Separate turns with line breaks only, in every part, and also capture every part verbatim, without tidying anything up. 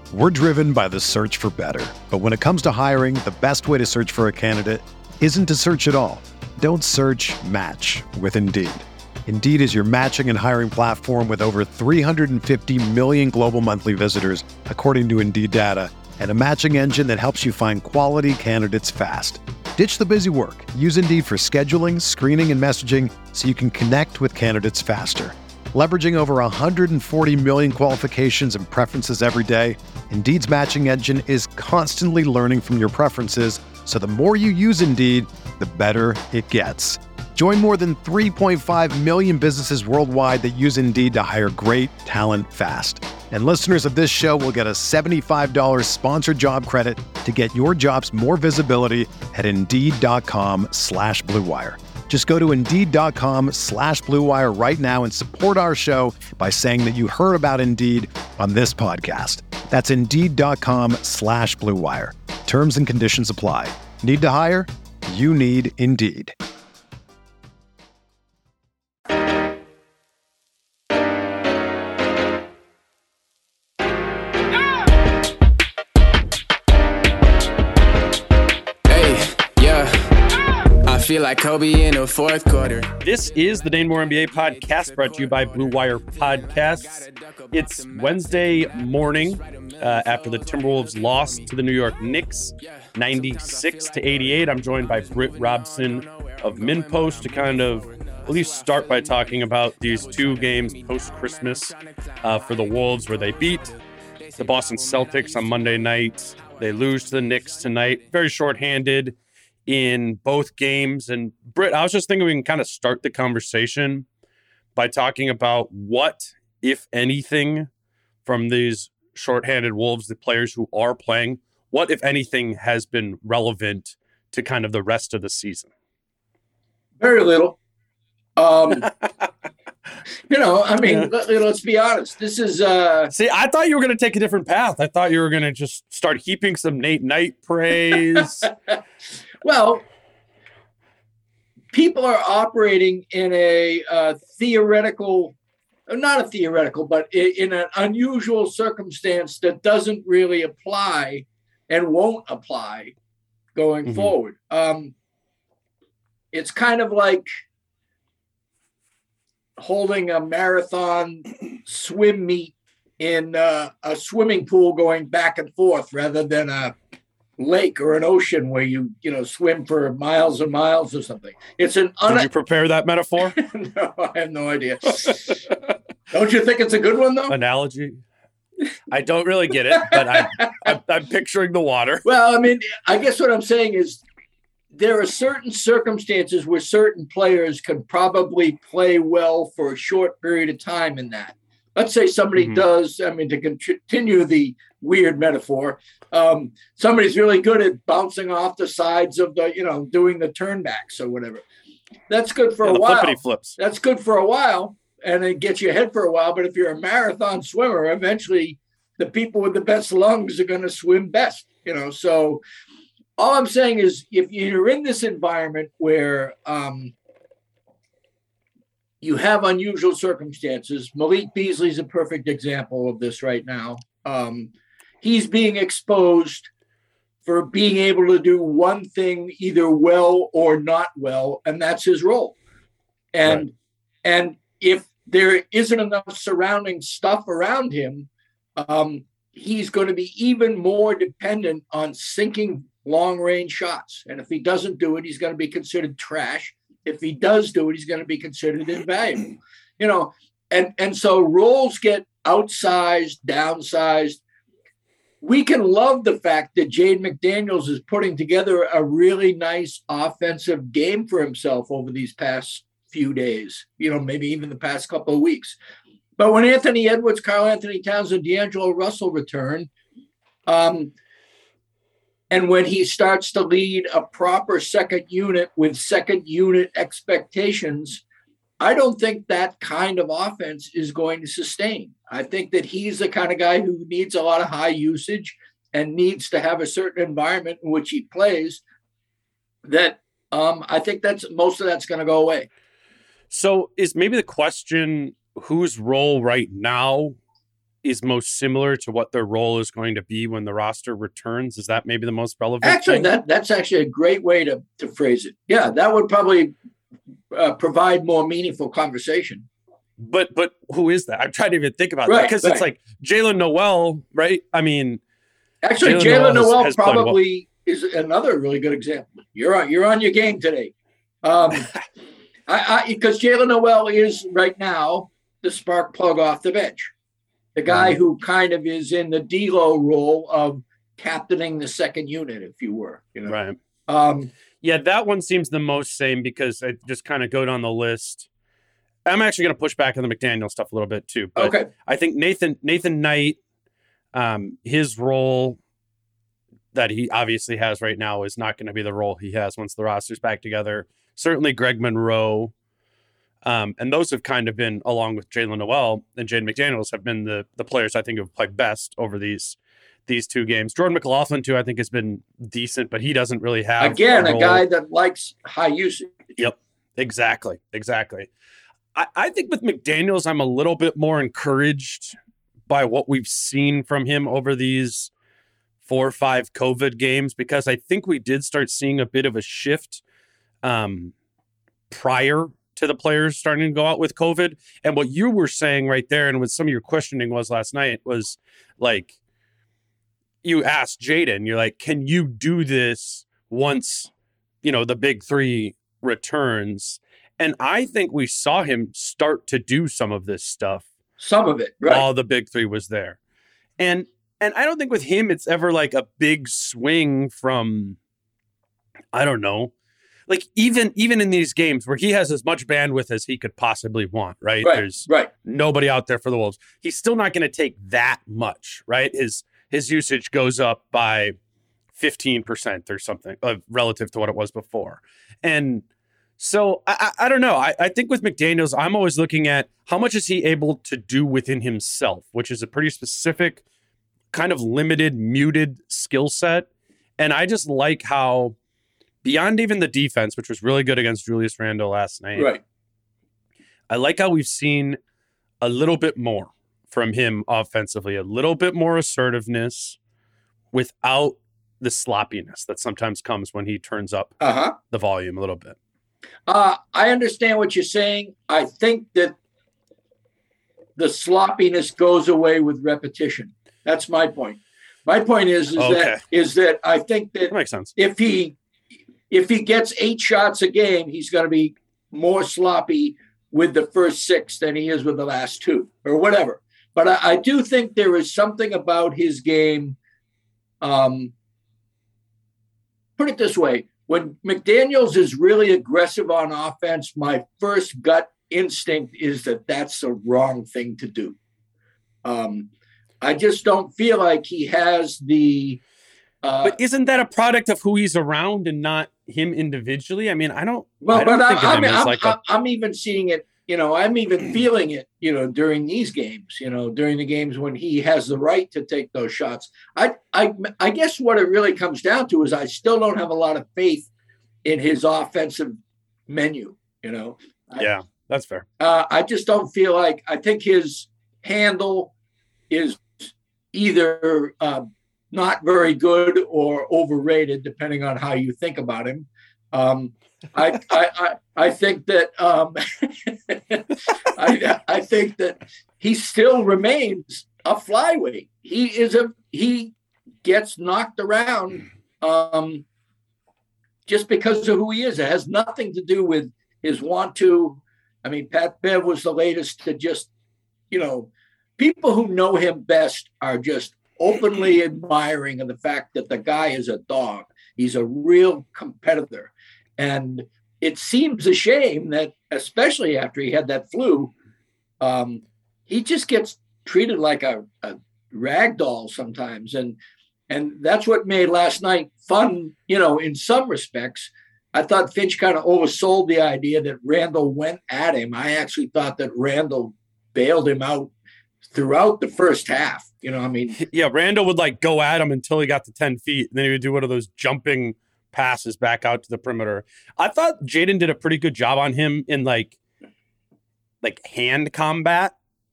We're driven by the search for better. But when it comes to hiring, the best way to search for a candidate isn't to search at all. Don't search, match with Indeed. Indeed is your matching and hiring platform with over three hundred fifty million global monthly visitors, according to Indeed data, and a matching engine that helps you find quality candidates fast. Ditch the busy work. Use Indeed for scheduling, screening, and messaging so you can connect with candidates faster. Leveraging over one hundred forty million qualifications and preferences every day, Indeed's matching engine is constantly learning from your preferences, so the more you use Indeed, the better it gets. Join more than three point five million businesses worldwide that use Indeed to hire great talent fast. And listeners of this show will get a seventy-five dollars sponsored job credit to get your jobs more visibility at Indeed.com slash Blue Wire. Just go to Indeed.com slash Blue Wire right now and support our show by saying that you heard about Indeed on this podcast. That's Indeed.com slash Blue Wire. Terms and conditions apply. Need to hire? You need Indeed.
Feel like Kobe in the fourth quarter.
This is the Dane Moore N B A podcast, brought to you by Blue Wire Podcasts. It's Wednesday morning uh, after the Timberwolves lost to the New York Knicks, ninety-six to eighty-eight. I'm joined by Britt Robson of MinnPost to kind of at least start by talking about these two games post-Christmas uh, for the Wolves, where they beat the Boston Celtics on Monday night. They lose to the Knicks tonight. Very shorthanded in both games. And Britt, I was just thinking we can kind of start the conversation by talking about what, if anything, from these shorthanded Wolves, the players who are playing, what, if anything, has been relevant to kind of the rest of the season?
Very little. Um, you know, I mean, let, let's be honest. This is... Uh...
See, I thought you were going to take a different path. I thought you were going to just start heaping some Nate Knight praise.
Well, people are operating in a uh, theoretical, not a theoretical, but in an unusual circumstance that doesn't really apply and won't apply going mm-hmm. forward. Um, it's kind of like holding a marathon swim meet in uh, a swimming pool going back and forth rather than a lake or an ocean where you, you know, swim for miles and miles or something. It's an un-
Did you prepare that metaphor?
No, I have no idea. Don't you think it's a good one, though?
Analogy? I don't really get it, but I'm, I'm, I'm picturing the water.
Well, I mean, I guess what I'm saying is there are certain circumstances where certain players can probably play well for a short period of time in that. Let's say somebody mm-hmm. does, I mean, to continue the weird metaphor, um, somebody's really good at bouncing off the sides of the, you know, doing the turnbacks or whatever. That's good for
yeah,
a while.
Flippity flips.
That's good for a while, and it gets you ahead for a while. But if you're a marathon swimmer, eventually the people with the best lungs are going to swim best, you know. So all I'm saying is if you're in this environment where um, you have unusual circumstances, Malik Beasley's a perfect example of this right now. Um, he's being exposed for being able to do one thing either well or not well, and that's his role. And right. and if there isn't enough surrounding stuff around him, um, he's going to be even more dependent on sinking long-range shots. And if he doesn't do it, he's going to be considered trash. If he does do it, he's going to be considered invaluable. You know, and, and so roles get outsized, downsized. We can love the fact that Jaden McDaniels is putting together a really nice offensive game for himself over these past few days, you know, maybe even the past couple of weeks. But when Anthony Edwards, Karl Anthony Towns, and D'Angelo Russell return, um, and when he starts to lead a proper second unit with second unit expectations, I don't think that kind of offense is going to sustain. I think that he's the kind of guy who needs a lot of high usage and needs to have a certain environment in which he plays that um, I think that's most of that's going to go away.
So is maybe the question whose role right now is most similar to what their role is going to be when the roster returns? Is that maybe the most relevant
Actually,
thing?
that that's actually a great way to, to phrase it. Yeah, that would probably uh, provide more meaningful conversation.
But but who is that? I'm trying to even think about
right,
that because
right.
it's like Jaylen Noel, right? I mean,
actually, Jaylen Noel, Noel has, has probably well. is another really good example. You're on you're on your game today, um, I, I because Jaylen Noel is right now the spark plug off the bench, the guy mm-hmm. who kind of is in the D'Lo role of captaining the second unit, if you were, you know,
right?
Um,
yeah, that one seems the most same because I just kind of go down the list. I'm actually going to push back on the McDaniel stuff a little bit too. But
okay.
I think Nathan Nathan Knight, um, his role that he obviously has right now is not going to be the role he has once the roster's back together. Certainly Greg Monroe. Um, and those have kind of been, along with Jaylen Noel and Jaden McDaniels, have been the the players I think have played best over these these two games. Jordan McLaughlin, too, I think has been decent, but he doesn't really have
Again,
a,
a guy that likes high usage.
Yep, exactly, exactly. I, I think with McDaniels, I'm a little bit more encouraged by what we've seen from him over these four or five COVID games, because I think we did start seeing a bit of a shift um, prior to the players starting to go out with COVID. And what you were saying right there, and what some of your questioning was last night, was like, you asked Jaden, you're like, can you do this once, you know, the big three returns? And I think we saw him start to do some of this stuff.
Some of it, right.
While the big three was there. And and I don't think with him it's ever like a big swing from, I don't know, like even even in these games where he has as much bandwidth as he could possibly want, right?
right
There's
right.
nobody out there for the Wolves. He's still not going to take that much, right? His his usage goes up by fifteen percent or something uh, relative to what it was before. And so I, I, I don't know. I, I think with McDaniels, I'm always looking at how much is he able to do within himself, which is a pretty specific, kind of limited, muted skill set. And I just like how, beyond even the defense, which was really good against Julius Randle last night,
right.
I like how we've seen a little bit more from him offensively, a little bit more assertiveness without the sloppiness that sometimes comes when he turns up
uh-huh.
the volume a little bit.
Uh, I understand what you're saying. I think that the sloppiness goes away with repetition. That's my point. My point is, is
okay.
that is that I think that,
that makes sense.
If he if he gets eight shots a game, he's going to be more sloppy with the first six than he is with the last two or whatever. But I, I do think there is something about his game. Um, put it this way. When McDaniels is really aggressive on offense, my first gut instinct is that that's the wrong thing to do. Um, I just don't feel like he has the... Uh,
but isn't that a product of who he's around and not him individually? I mean, I don't,
well,
I don't
but
think
I,
of him
I'm,
as
I'm,
like
I'm,
a...
I'm even seeing it, you know, I'm even feeling it, you know, during these games, you know, during the games when he has the right to take those shots. I, I, I guess what it really comes down to is I still don't have a lot of faith in his offensive menu, you know.
Yeah, that's fair.
Uh, I just don't feel like, I think his handle is either uh, not very good or overrated, depending on how you think about him. Um, I, I, I, I think that um, I, I think that he still remains a flyweight. He is a he gets knocked around um, just because of who he is. It has nothing to do with his want to. I mean, Pat Bev was the latest to just, you know, people who know him best are just openly admiring of the fact that the guy is a dog. He's a real competitor. And it seems a shame that, especially after he had that flu, um, he just gets treated like a, a rag doll sometimes. And and that's what made last night fun, you know, in some respects. I thought Finch kind of oversold the idea that Randle went at him. I actually thought that Randle bailed him out throughout the first half. You know, I mean,
yeah, Randle would like go at him until he got to ten feet. And then he would do one of those jumping passes back out to the perimeter. I thought Jaden did a pretty good job on him in like, like hand combat.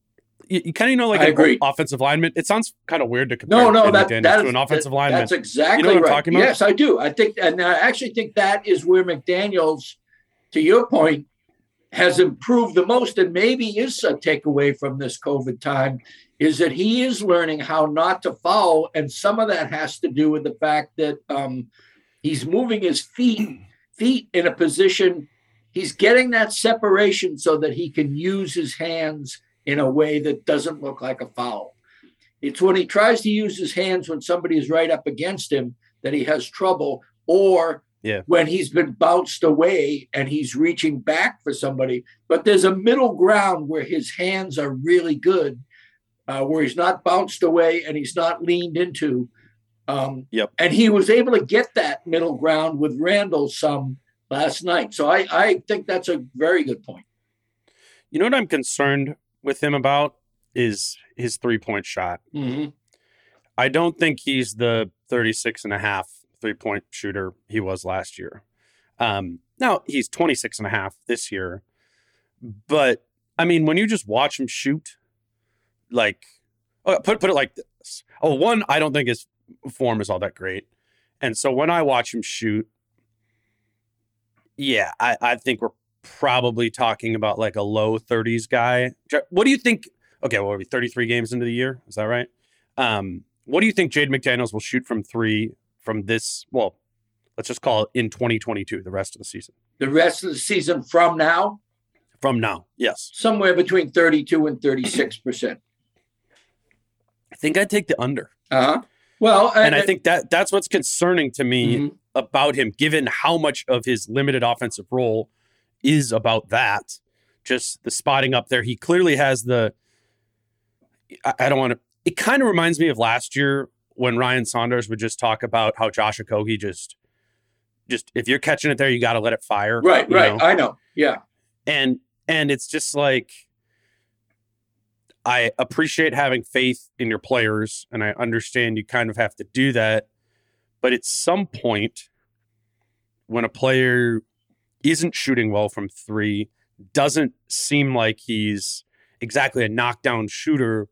you, you kind of know like
I
an
agree.
offensive lineman. It sounds kind of weird to compare
No, no,
Jay
that,
McDaniels
that
to
is,
an offensive
that,
lineman.
That's exactly
you know what
right.
I'm talking about?
Yes, I do. I think, and I actually think that is where McDaniels, to your point, has improved the most, and maybe is a takeaway from this COVID time, is that he is learning how not to foul, and some of that has to do with the fact that um, he's moving his feet feet in a position. He's getting that separation so that he can use his hands in a way that doesn't look like a foul. It's when he tries to use his hands when somebody is right up against him that he has trouble, or
yeah.
when he's been bounced away and he's reaching back for somebody. But there's a middle ground where his hands are really good, uh, where he's not bounced away and he's not leaned into. Um,
yep.
And he was able to get that middle ground with Randall some last night. So I, I think that's a very good point.
You know what I'm concerned with him about is his three-point shot.
Mm-hmm.
I don't think he's the thirty-six and a half three-point shooter he was last year. Um, now, he's twenty-six and a half this year. But, I mean, when you just watch him shoot, like, oh, put, put it like this. Oh, one, I don't think his form is all that great. And so when I watch him shoot, yeah, I, I think we're probably talking about like a low thirties guy. What do you think? Okay, well, are we thirty-three games into the year? Is that right? Um, what do you think Jaden McDaniels will shoot from three from this? Well, let's just call it in twenty twenty-two, the rest of the season.
The rest of the season from now?
From now, yes.
Somewhere between thirty-two and thirty-six percent.
I think I'd take the under.
Uh-huh. Well,
and, and I think that that's what's concerning to me
mm-hmm.
about him, given how much of his limited offensive role is about that. Just the spotting up there. He clearly has the, I, I don't want to, it kind of reminds me of last year when Ryan Saunders would just talk about how Josh Okogie just, just if you're catching it there, you got to let it fire.
Right, right.
Know?
I know. Yeah.
And, and it's just like, I appreciate having faith in your players, and I understand you kind of have to do that. But at some point, when a player isn't shooting well from three, doesn't seem like he's exactly a knockdown shooter,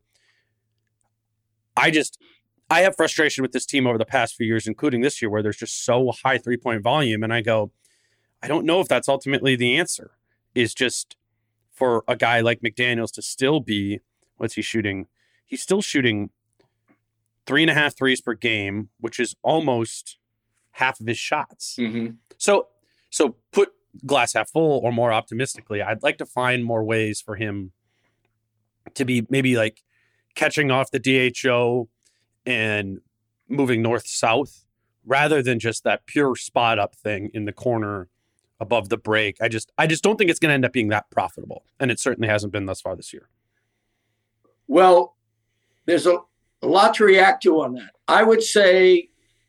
I just, I have frustration with this team over the past few years, including this year, where there's just so high three-point volume. And I go, I don't know if that's ultimately the answer, is just for a guy like McDaniels to still be, what's he shooting? He's still shooting three and a half threes per game, which is almost half of his shots.
Mm-hmm.
So, so put glass half full or more optimistically, I'd like to find more ways for him to be maybe like catching off the D H O and moving north-south rather than just that pure spot up thing in the corner above the break. I just, I just don't think it's going to end up being that profitable. And it certainly hasn't been thus far this year.
Well, there's a, a lot to react to on that. I would say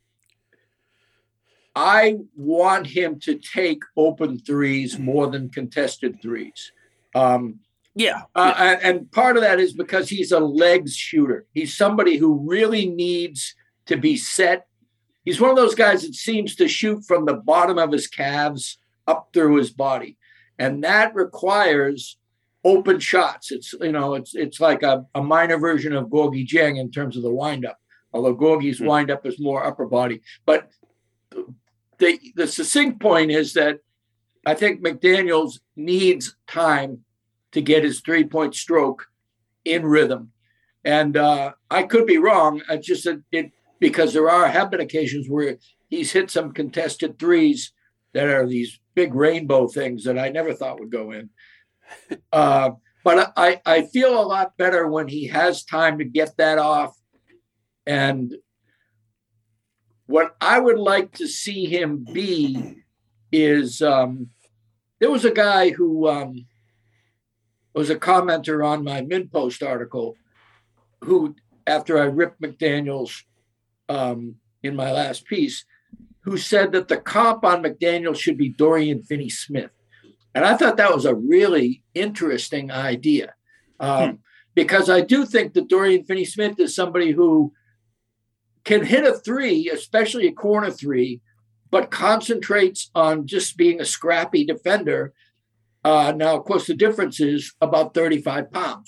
I want him to take open threes more than contested threes. Um,
yeah.
Uh,
yeah.
and, and part of that is because he's a legs shooter. He's somebody who really needs to be set. He's one of those guys that seems to shoot from the bottom of his calves up through his body. And that requires open shots. It's, you know, it's it's like a, a minor version of Gorgui Dieng in terms of the windup, although Gorgie's mm-hmm. windup is more upper body. But the the succinct point is that I think McDaniels needs time to get his three-point stroke in rhythm. And uh, I could be wrong. I just it, it because there are have been occasions where he's hit some contested threes that are these big rainbow things that I never thought would go in. Uh, but I, I feel a lot better when he has time to get that off. And what I would like to see him be is um, there was a guy who um, was a commenter on my MinPost article who, after I ripped McDaniels um, in my last piece, who said that the comp on McDaniels should be Dorian Finney-Smith. And I thought that was a really interesting idea um, hmm. because I do think that Dorian Finney-Smith is somebody who can hit a three, especially a corner three, but concentrates on just being a scrappy defender. Uh, now, of course, the difference is about thirty-five pounds.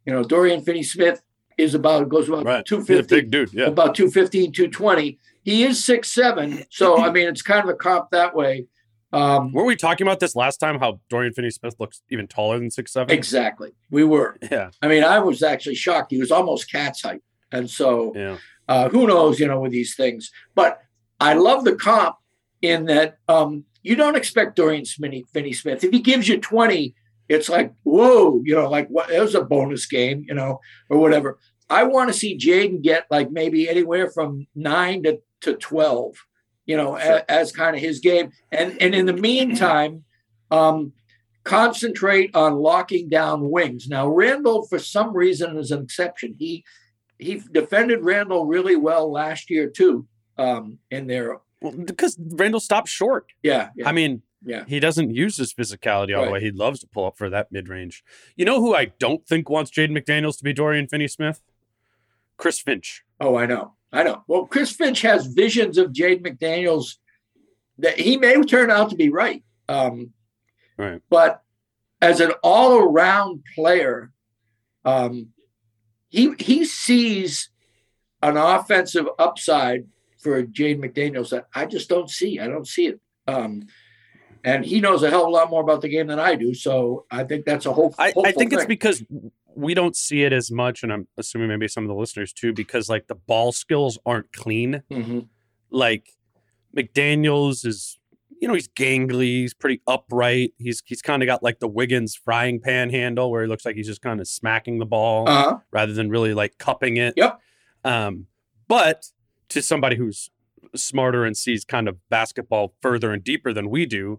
You know, Dorian Finney-Smith is about, goes about
right.
two fifty,
big dude, yeah.
about two fifteen, two twenty. He is six seven. So, I mean, it's kind of a comp that way. Um,
Were we talking about this last time, how Dorian Finney-Smith looks even taller than six seven?
Exactly. We were.
Yeah.
I mean, I was actually shocked. He was almost cat's height. And so
yeah.
uh, who knows, you know, with these things. But I love the comp in that um, you don't expect Dorian Finney-Smith. If he gives you twenty, it's like, whoa, you know, like what? It was a bonus game, you know, or whatever. I want to see Jaden get like maybe anywhere from nine to, to twelve. You know, sure. a, as kind of his game. And and in the meantime, um, concentrate on locking down wings. Now, Randall, for some reason, is an exception. He he defended Randall really well last year, too, um, in there.
Well, because Randall stopped short.
Yeah. yeah.
I mean,
yeah.
he doesn't use his physicality all
right.
the way. He loves to pull up for that mid-range. You know who I don't think wants Jaden McDaniels to be Dorian Finney-Smith? Chris Finch.
Oh, I know. I know. Well, Chris Finch has visions of Jaden McDaniels that he may turn out to be right. Um,
right.
But as an all-around player, um, he he sees an offensive upside for Jaden McDaniels that I just don't see. I don't see it. Um, and he knows a hell of a lot more about the game than I do. So I think that's a whole.
I, I think
thing.
it's because we don't see it as much, and I'm assuming maybe some of the listeners too, because like the ball skills aren't clean.
Mm-hmm.
Like McDaniels is, you know, he's gangly, he's pretty upright. He's he's kind of got like the Wiggins frying pan handle where he looks like he's just kind of smacking the ball
uh-huh.
rather than really like cupping it.
Yep.
Um, but to somebody who's smarter and sees kind of basketball further and deeper than we do,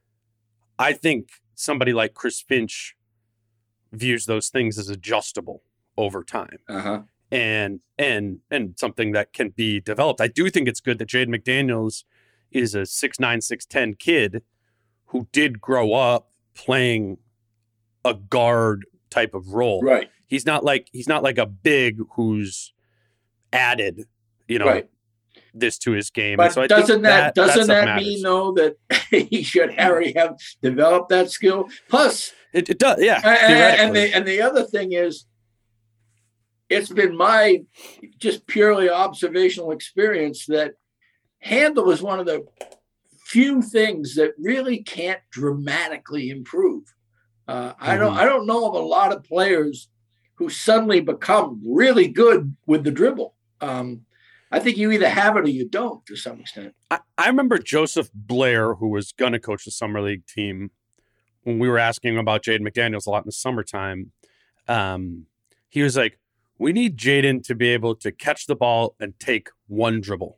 I think somebody like Chris Finch views those things as adjustable over time.
Uh-huh.
And and and something that can be developed. I do think it's good that Jaden McDaniels is a six nine, six ten kid who did grow up playing a guard type of role.
Right.
He's not like he's not like a big who's added, you know,
right.
this to his game.
But
so I
doesn't that,
that
doesn't
that,
that mean though that he should already have developed that skill? Plus,
it, it does, yeah.
And, and the and the other thing is, it's been my just purely observational experience that handle is one of the few things that really can't dramatically improve. Uh, I don't
Mm-hmm.
I don't know of a lot of players who suddenly become really good with the dribble. Um, I think you either have it or you don't to some extent.
I, I remember Joseph Blair, who was going to coach the summer league team, when we were asking him about Jaden McDaniels a lot in the summertime. Um, he was like, we need Jaden to be able to catch the ball and take one dribble.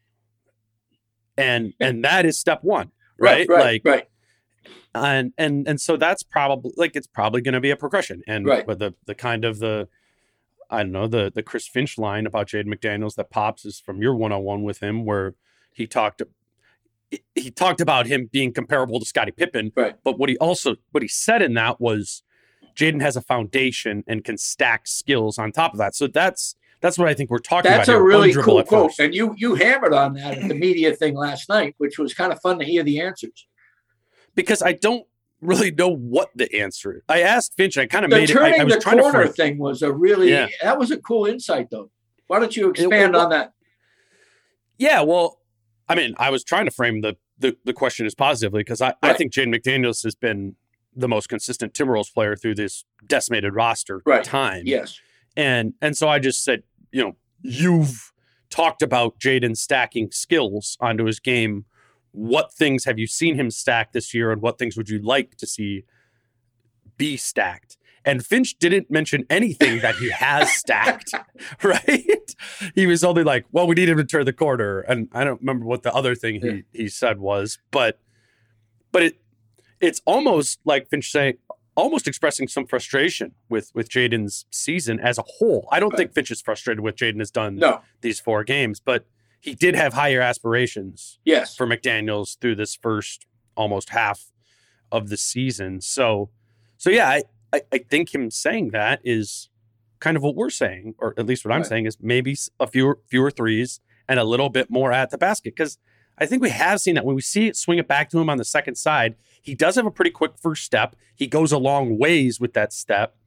And and that is step one, right?
Right, right,
like,
right.
And and and so that's probably like it's probably going to be a progression. And
right.
with the the kind of the I don't know, the the Chris Finch line about Jaden McDaniels that pops is from your one-on-one with him, where he talked he talked about him being comparable to Scottie Pippen.
Right.
But what he also what he said in that was Jaden has a foundation and can stack skills on top of that. So that's that's what I think we're talking
that's
about.
That's a really cool quote.
First.
And you you hammered on that at the media thing last night, which was kind of fun to hear the answers.
Because I don't really know what the answer is. I asked Finch, I kind of
the
made
turning
it. I, I was
the
trying
corner
to
thing was a really,
yeah.
that was a cool insight though. Why don't you expand
it, it,
on that?
Yeah, well, I mean, I was trying to frame the the, the question as positively because I, right. I think Jaden McDaniels has been the most consistent Timberwolves player through this decimated roster
right.
time.
Yes.
And and so I just said, you know, you've talked about Jaden stacking skills onto his game. What things have you seen him stack this year, and what things would you like to see be stacked? And Finch didn't mention anything that he has stacked, right? He was only like, well, we need him to turn the corner. And I don't remember what the other thing
yeah.
he, he said was, but but it it's almost like Finch saying, almost expressing some frustration with, with Jaden's season as a whole. I don't right. think Finch is frustrated with Jaden has done
no.
these four games, but he did have higher aspirations
yes.
for McDaniels through this first almost half of the season. So, so yeah, I, I, I think him saying that is kind of what we're saying, or at least what I'm
right.
saying is maybe a fewer fewer threes and a little bit more at the basket. Because I think we have seen that when we see it swing it back to him on the second side, he does have a pretty quick first step. He goes a long ways with that step.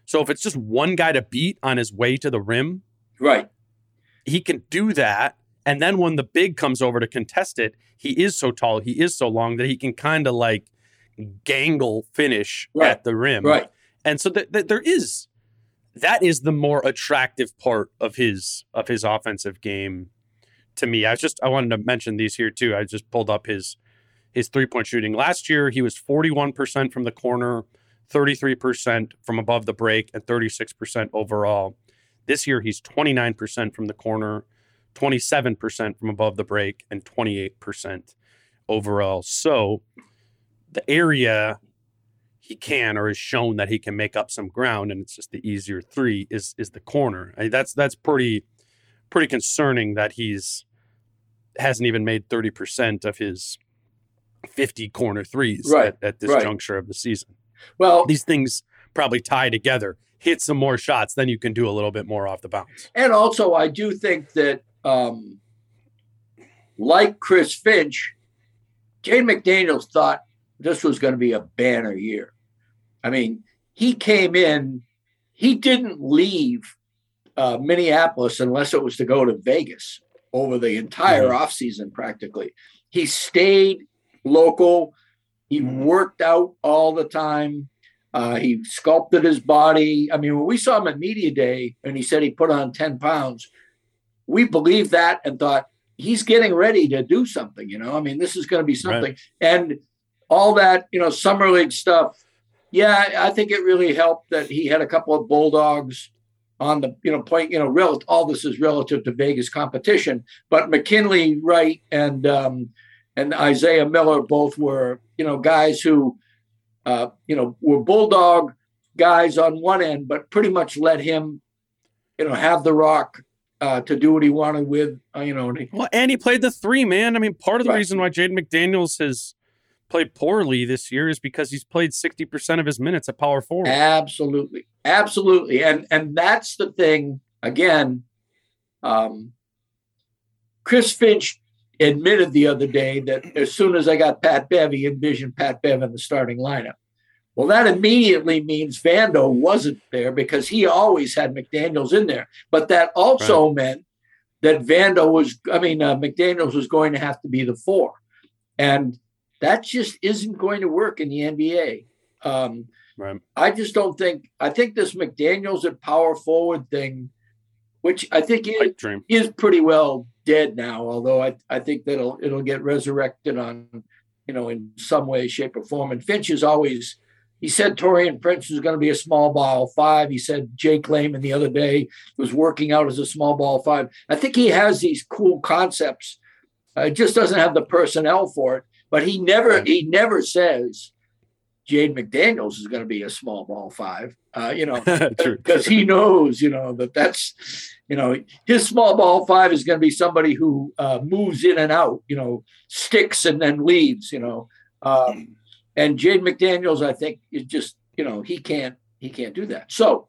So if it's just one guy to beat on his way to the rim,
right,
he can do that. And then when the big comes over to contest it, he is so tall, he is so long that he can kind of like gangle finish
right.
at the rim.
Right.
And so th- th- there is, that is the more attractive part of his of his offensive game to me. I was just, I wanted to mention these here too. I just pulled up his his three-point shooting. Last year, he was forty-one percent from the corner, thirty-three percent from above the break, and thirty-six percent overall. This year, he's twenty-nine percent from the corner, twenty-seven percent from above the break, and twenty-eight percent overall. So the area he can or is shown that he can make up some ground, and it's just the easier three, is is the corner. I mean, that's that's pretty pretty concerning that he's hasn't even made thirty percent of his fifty corner threes
right.
at, at this
right.
juncture of the season.
Well,
these things probably tie together. Hit some more shots, then you can do a little bit more off the bounce.
And also, I do think that, um, like Chris Finch, Jaden McDaniels thought this was going to be a banner year. I mean, he came in, he didn't leave uh, Minneapolis unless it was to go to Vegas over the entire mm-hmm. offseason practically. He stayed local. He worked out all the time. Uh, he sculpted his body. I mean, when we saw him at Media Day and he said he put on ten pounds, we believed that and thought he's getting ready to do something, you know? I mean, this is going to be something. Right. And all that, you know, summer league stuff. Yeah, I think it really helped that he had a couple of Bulldogs on the, you know, point, you know, rel- all this is relative to Vegas competition, but McKinley Wright and, um, and Isaiah Miller both were, you know, guys who, uh, you know, were Bulldog guys on one end, but pretty much let him, you know, have the rock uh, to do what he wanted with, uh, you know.
Well, and he played the three, man. I mean, part of the
right.
reason why Jaden McDaniels has played poorly this year is because he's played sixty percent of his minutes at power forward.
Absolutely. Absolutely. And, and that's the thing, again, um, Chris Finch admitted the other day that as soon as I got Pat Bev, he envisioned Pat Bev in the starting lineup. Well, that immediately means Vando wasn't there because he always had McDaniels in there. But that also right. meant that Vando was, I mean, uh, McDaniels was going to have to be the four. And that just isn't going to work in the N B A. Um, right. I just don't think, I think this McDaniels at power forward thing, which I think is, is pretty well dead now, although I, I think that it'll, it'll get resurrected on, you know, in some way, shape, or form. And Finch is always, he said Torian Prince was going to be a small ball five. He said Jake Layman the other day was working out as a small ball five. I think he has these cool concepts. Uh, it just doesn't have the personnel for it. But he never he never says Jaden McDaniels is going to be a small ball five, uh, you know, because he knows, you know, that that's, you know, his small ball five is going to be somebody who uh, moves in and out, you know, sticks and then leaves, you know. Um, and Jaden McDaniels, I think, is just, you know, he can't he can't do that. So,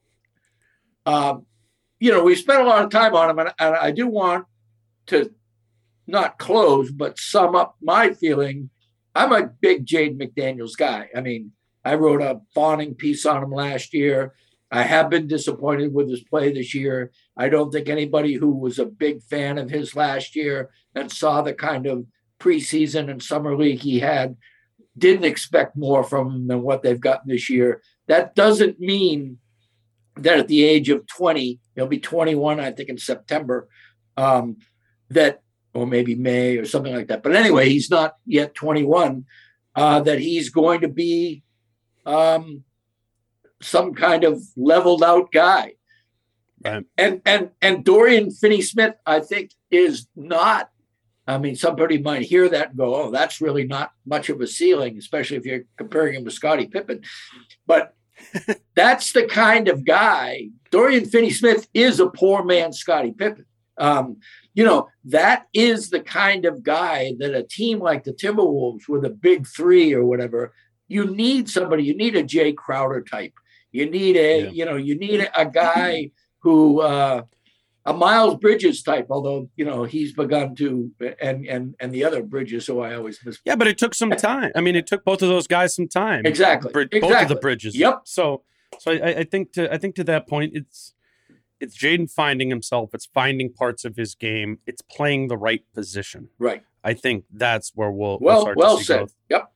um, you know, we spent a lot of time on him, and, and I do want to not close, but sum up my feeling. I'm a big Jaden McDaniels guy. I mean, I wrote a fawning piece on him last year. I have been disappointed with his play this year. I don't think anybody who was a big fan of his last year and saw the kind of preseason and summer league he had didn't expect more from him than what they've gotten this year. That doesn't mean that at the age of twenty, he'll be twenty-one, I think, in September, um, that or maybe May or something like that. But anyway, he's not yet twenty-one, uh, that he's going to be um, some kind of leveled out guy. Right. And, and, and Dorian Finney-Smith, I think, is not, I mean, somebody might hear that and go, oh, that's really not much of a ceiling, especially if you're comparing him with Scottie Pippen. But that's the kind of guy, Dorian Finney-Smith is a poor man's Scottie Pippen. Um, you know, that is the kind of guy that a team like the Timberwolves with a big three or whatever, you need somebody, you need a Jay Crowder type. You need a, yeah. you know, you need a guy who, uh, a Miles Bridges type, although, you know, he's begun to, and and and the other Bridges, who I always miss.
Yeah, but it took some time. I mean, it took both of those guys some time.
Exactly.
Both
exactly.
of the Bridges.
Yep.
So, So I, I think to I think to that point, it's it's Jaden finding himself. It's finding parts of his game. It's playing the right position.
Right.
I think that's where we'll,
well,
we'll start
well
to see
said.
growth.
Yep.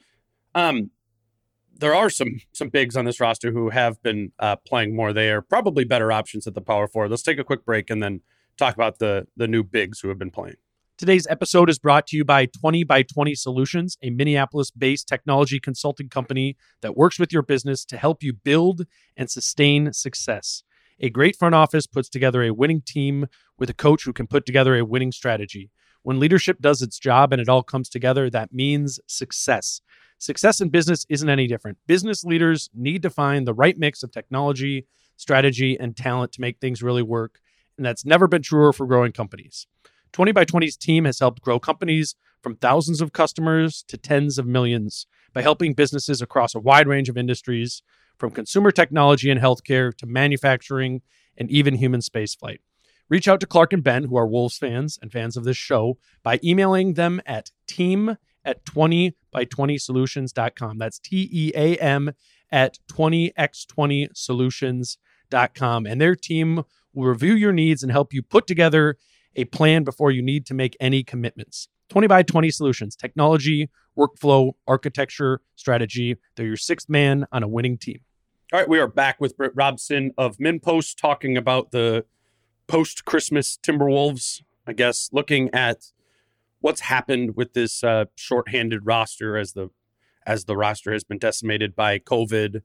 Um, there are some some bigs on this roster who have been uh, playing more. They are probably better options at the power forward. Let's take a quick break and then talk about the the new bigs who have been playing.
Today's episode is brought to you by twenty by twenty Solutions, a Minneapolis-based technology consulting company that works with your business to help you build and sustain success. A great front office puts together a winning team with a coach who can put together a winning strategy. When leadership does its job and it all comes together, that means success. Success in business isn't any different. Business leaders need to find the right mix of technology, strategy, and talent to make things really work, and that's never been truer for growing companies. twenty by twenty's team has helped grow companies from thousands of customers to tens of millions by helping businesses across a wide range of industries, from consumer technology and healthcare to manufacturing and even human spaceflight. Reach out to Clark and Ben, who are Wolves fans and fans of this show, by emailing them at team at twenty by twenty solutions dot com. That's T E A M at twenty by twenty solutions dot com. And their team will review your needs and help you put together a plan before you need to make any commitments. twenty by twenty Solutions, technology, workflow, architecture, strategy. They're your sixth man on a winning team.
All right, we are back with Britt Robson of MinnPost talking about the post-Christmas Timberwolves, I guess, looking at what's happened with this uh, shorthanded roster as the as the roster has been decimated by COVID.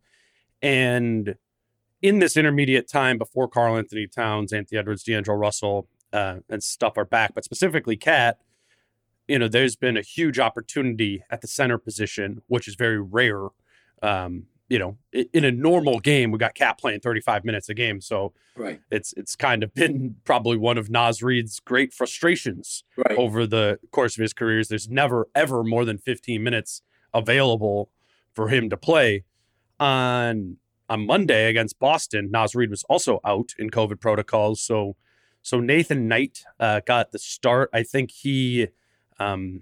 And in this intermediate time before Karl Anthony Towns, Anthony Edwards, D'Angelo Russell, uh, and stuff are back, but specifically Cat, you know, there's been a huge opportunity at the center position, which is very rare. Um, you know, in a normal game, we got Cat playing thirty-five minutes a game. So
right.
it's it's kind of been probably one of Naz Reid's great frustrations
right.
over the course of his careers. There's never, ever more than fifteen minutes available for him to play. On on Monday against Boston, Naz Reid was also out in COVID protocols. So so Nathan Knight uh, got the start. I think he... Um,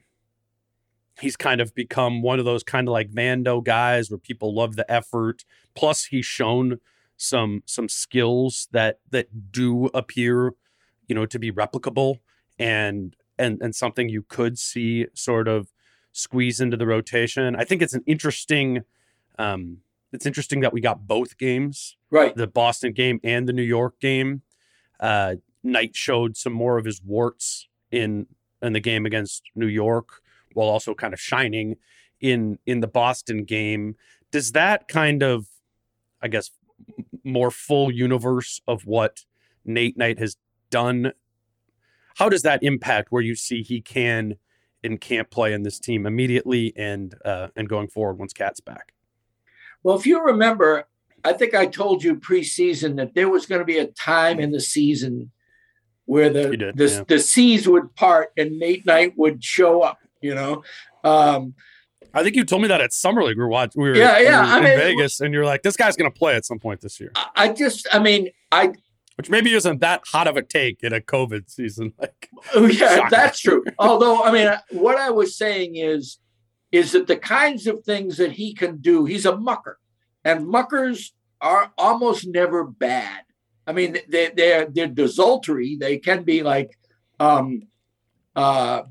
He's kind of become one of those kind of like Vando guys where people love the effort. Plus, he's shown some some skills that that do appear, you know, to be replicable and and and something you could see sort of squeeze into the rotation. I think it's an interesting. Um, it's interesting that we got both games,
right?
The Boston game and the New York game. Uh, Knight showed some more of his warts in in the game against New York, while also kind of shining in in the Boston game. Does that kind of, I guess, more full universe of what Nate Knight has done, how does that impact where you see he can and can't play in this team immediately and uh, and going forward once Cat's back?
Well, if you remember, I think I told you preseason that there was going to be a time in the season where the
did,
the,
yeah.
the seas would part and Nate Knight would show up. You know, um,
I think you told me that at Summer League. We were watching, we were,
yeah, yeah.
we were
I
in
mean,
Vegas, and you're like, this guy's going to play at some point this year.
I just, I mean, I,
which maybe isn't that hot of a take in a COVID season. Like,
oh yeah,
shocking.
That's true. Although, I mean, what I was saying is, is that the kinds of things that he can do, he's a mucker, and muckers are almost never bad. I mean, they they're they're desultory. They can be like, um, uh.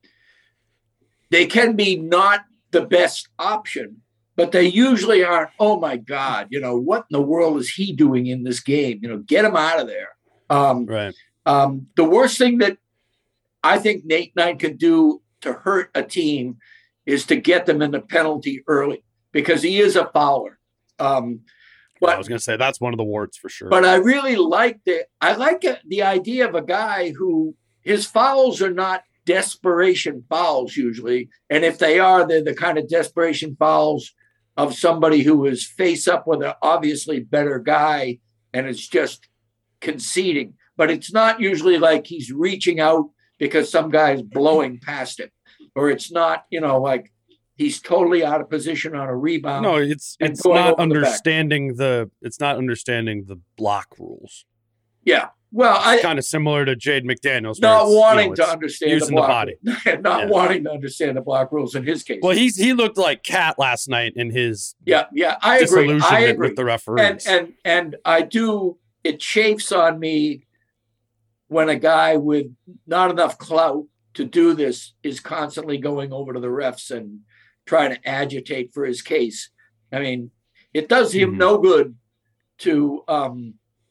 They can be not the best option, but they usually aren't, oh my God, you know, what in the world is he doing in this game? You know, get him out of there. Um,
right.
Um, the worst thing that I think Nate Knight could do to hurt a team is to get them in the penalty early because he is a fouler. Um, but
yeah, I was going to say that's one of the warts for sure.
But I really like the, I like it, the idea of a guy who his fouls are not desperation fouls usually. And if they are, they're the kind of desperation fouls of somebody who is face up with an obviously better guy and it's just conceding. But it's not usually like he's reaching out because some guy's blowing past him, or it's not, you know, like he's totally out of position on a rebound.
No, it's it's not understanding the, the it's not understanding the block rules.
Yeah. Well, I
kind of similar to Jade McDaniels.
not wanting
you know,
to understand
using
the, block,
the body,
not
yeah.
wanting to understand the block rules in his case.
Well, he's he looked like Cat last night in his
yeah, yeah, I agree. I agree
with the referees,
and and and I do. It chafes on me when a guy with not enough clout to do this is constantly going over to the refs and trying to agitate for his case. I mean, it does him mm-hmm. no good to um,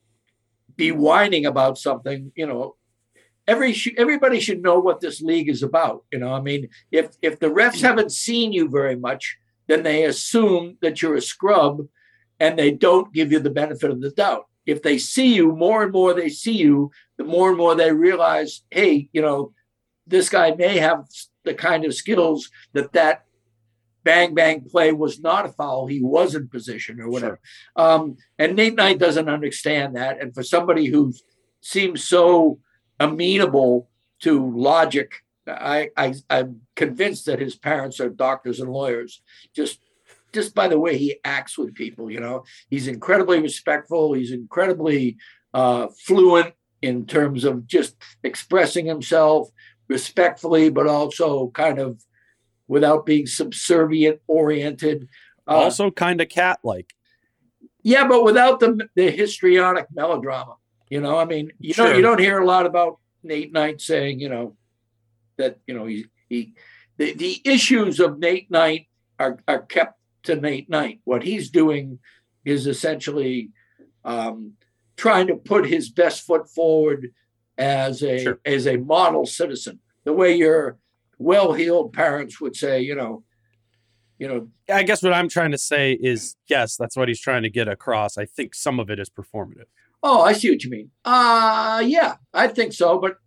be whining about something. You know, every everybody should know what this league is about. You know, I mean, if if the refs haven't seen you very much, then they assume that you're a scrub, and they don't give you the benefit of the doubt. If they see you more and more, they see you, the more and more they realize, hey, you know, this guy may have the kind of skills that that bang, bang play was not a foul. He was in position or whatever. Sure. Um, and Nate Knight doesn't understand that. And for somebody who seems so amenable to logic, I, I, I'm convinced that his parents are doctors and lawyers, just just by the way he acts with people. You know, he's incredibly respectful. He's incredibly uh, fluent in terms of just expressing himself respectfully, but also kind of without being subservient oriented. Uh,
also kind of cat-like.
Yeah, but without the the histrionic melodrama. You know, I mean, you
sure.
know, you don't hear a lot about Nate Knight saying, you know, that, you know, he, he the, the issues of Nate Knight are, are kept to Nate Knight. What he's doing is essentially um, trying to put his best foot forward as a sure. as a model citizen, the way your well-heeled parents would say, you know, you know.
I guess what I'm trying to say is, yes, that's what he's trying to get across. I think some of it is performative.
Oh, I see what you mean. Uh yeah, I think so, but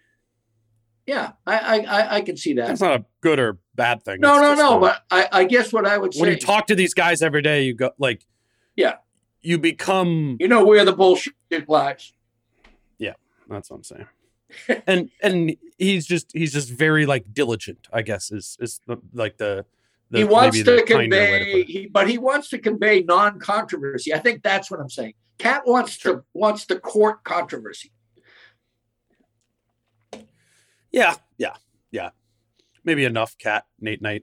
yeah, I I I can see that.
That's not a good or bad thing.
No,
it's
no, no.
A,
but I, I guess what I would say
when you talk to these guys every day, you go like,
yeah,
you become,
you know, where the bullshit lies.
Yeah, that's what I'm saying. and and he's just he's just very like diligent, I guess is is the, like the, the
he wants to
the
convey, to he, but he wants to convey non-controversy. I think that's what I'm saying. Cat wants sure. to wants to court controversy.
Yeah, yeah, yeah. Maybe enough, Cat, Nate Knight.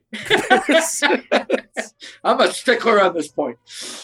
I'm a stickler on this point.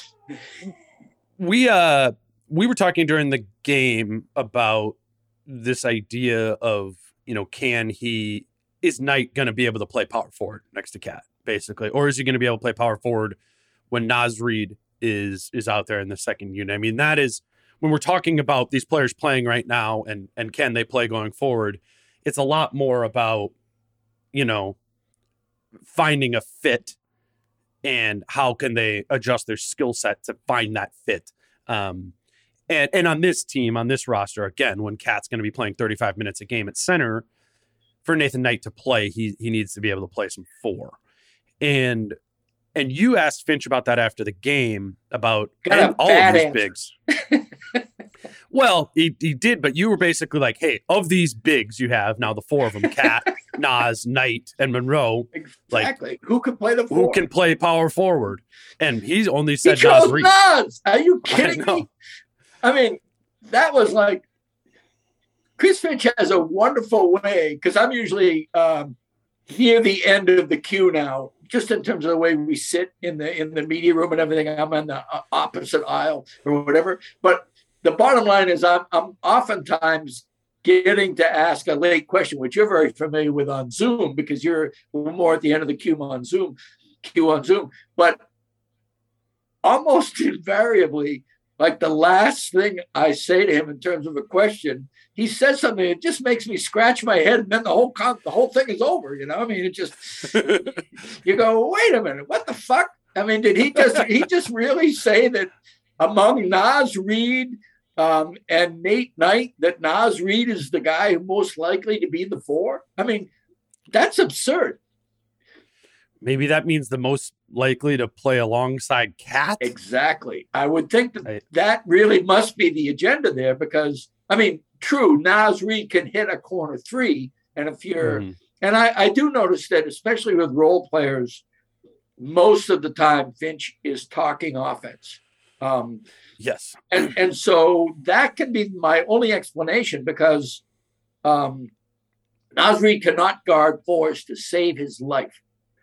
We uh we were talking during the game about this idea of, you know, can he is Knight going to be able to play power forward next to Cat, basically, or is he going to be able to play power forward when Naz Reid is is out there in the second unit? I mean, that is when we're talking about these players playing right now and and can they play going forward. It's a lot more about, you know, finding a fit and how can they adjust their skill set to find that fit. Um, and, and on this team, on this roster, again, when Cat's going to be playing thirty-five minutes a game at center, for Nathan Knight to play, he he needs to be able to play some four. And and you asked Finch about that after the game, about and all of these bigs. Well, he, he did, but you were basically like, hey, of these bigs you have, now the four of them, Cat, Naz, Knight, and Monroe.
Exactly.
Like,
who can play the four?
Who can play power forward? And he's only said
he
Naz Reid.
Naz. Are you kidding I me? I mean, that was like, Chris Finch has a wonderful way, because I'm usually um, near the end of the queue now, just in terms of the way we sit in the in the media room and everything. I'm on the opposite aisle or whatever. But the bottom line is I'm, I'm oftentimes getting to ask a late question, which you're very familiar with on Zoom, because you're more at the end of the queue on Zoom, queue on Zoom. But almost invariably, like the last thing I say to him in terms of a question, he says something that just makes me scratch my head, and then the whole con- the whole thing is over. You know, I mean, it just you go, wait a minute, what the fuck? I mean, did he just he just really say that among Naz Reid um, and Nate Knight that Naz Reid is the guy who's most likely to be the four? I mean, that's absurd.
Maybe that means the most likely to play alongside Cat.
Exactly. I would think that
I,
that really must be the agenda there, because, I mean, true, Naz Reid can hit a corner three. And if you're, mm. and I, I do notice that, especially with role players, most of the time Finch is talking offense. Um,
yes.
And, and so that can be my only explanation because um, Naz Reid cannot guard fours to save his life.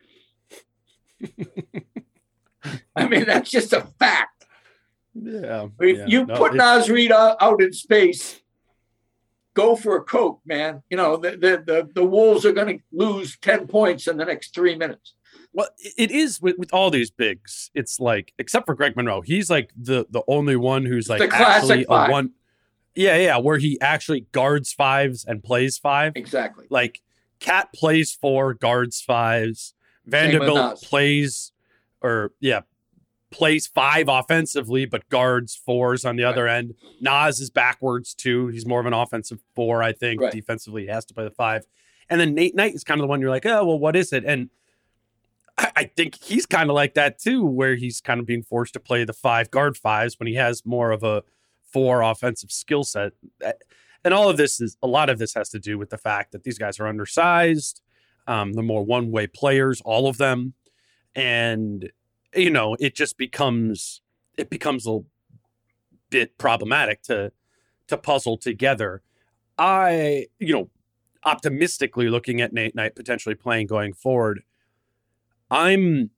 I mean, that's just a fact.
Yeah.
If
yeah.
you
No,
put Naz Reid out, out in space, go for a Coke, man. You know, the, the, the, the Wolves are going to lose ten points in the next three minutes.
Well, it is with, with all these bigs. It's like, except for Greg Monroe, he's like the the only one who's like
the classic
actually
five.
a one. Yeah, yeah, where he actually guards fives and plays five.
Exactly.
Like Cat plays four, guards fives. Vanderbilt plays, or yeah, plays five offensively, but guards fours on the other right. end. Naz is backwards too. He's more of an offensive four, I think. Right. Defensively, he has to play the five. And then Nate Knight is kind of the one you're like, oh, well, what is it? And I, I think he's kind of like that too, where he's kind of being forced to play the five guard fives when he has more of a four offensive skill set. And all of this is, a lot of this has to do with the fact that these guys are undersized. Um, they're more one-way players, all of them. And, you know, it just becomes, it becomes a bit problematic to, to puzzle together. I, you know, optimistically looking at Nate Knight potentially playing going forward, I'm,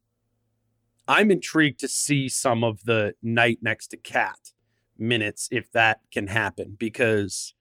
I'm intrigued to see some of the Knight next to Cat minutes, if that can happen, because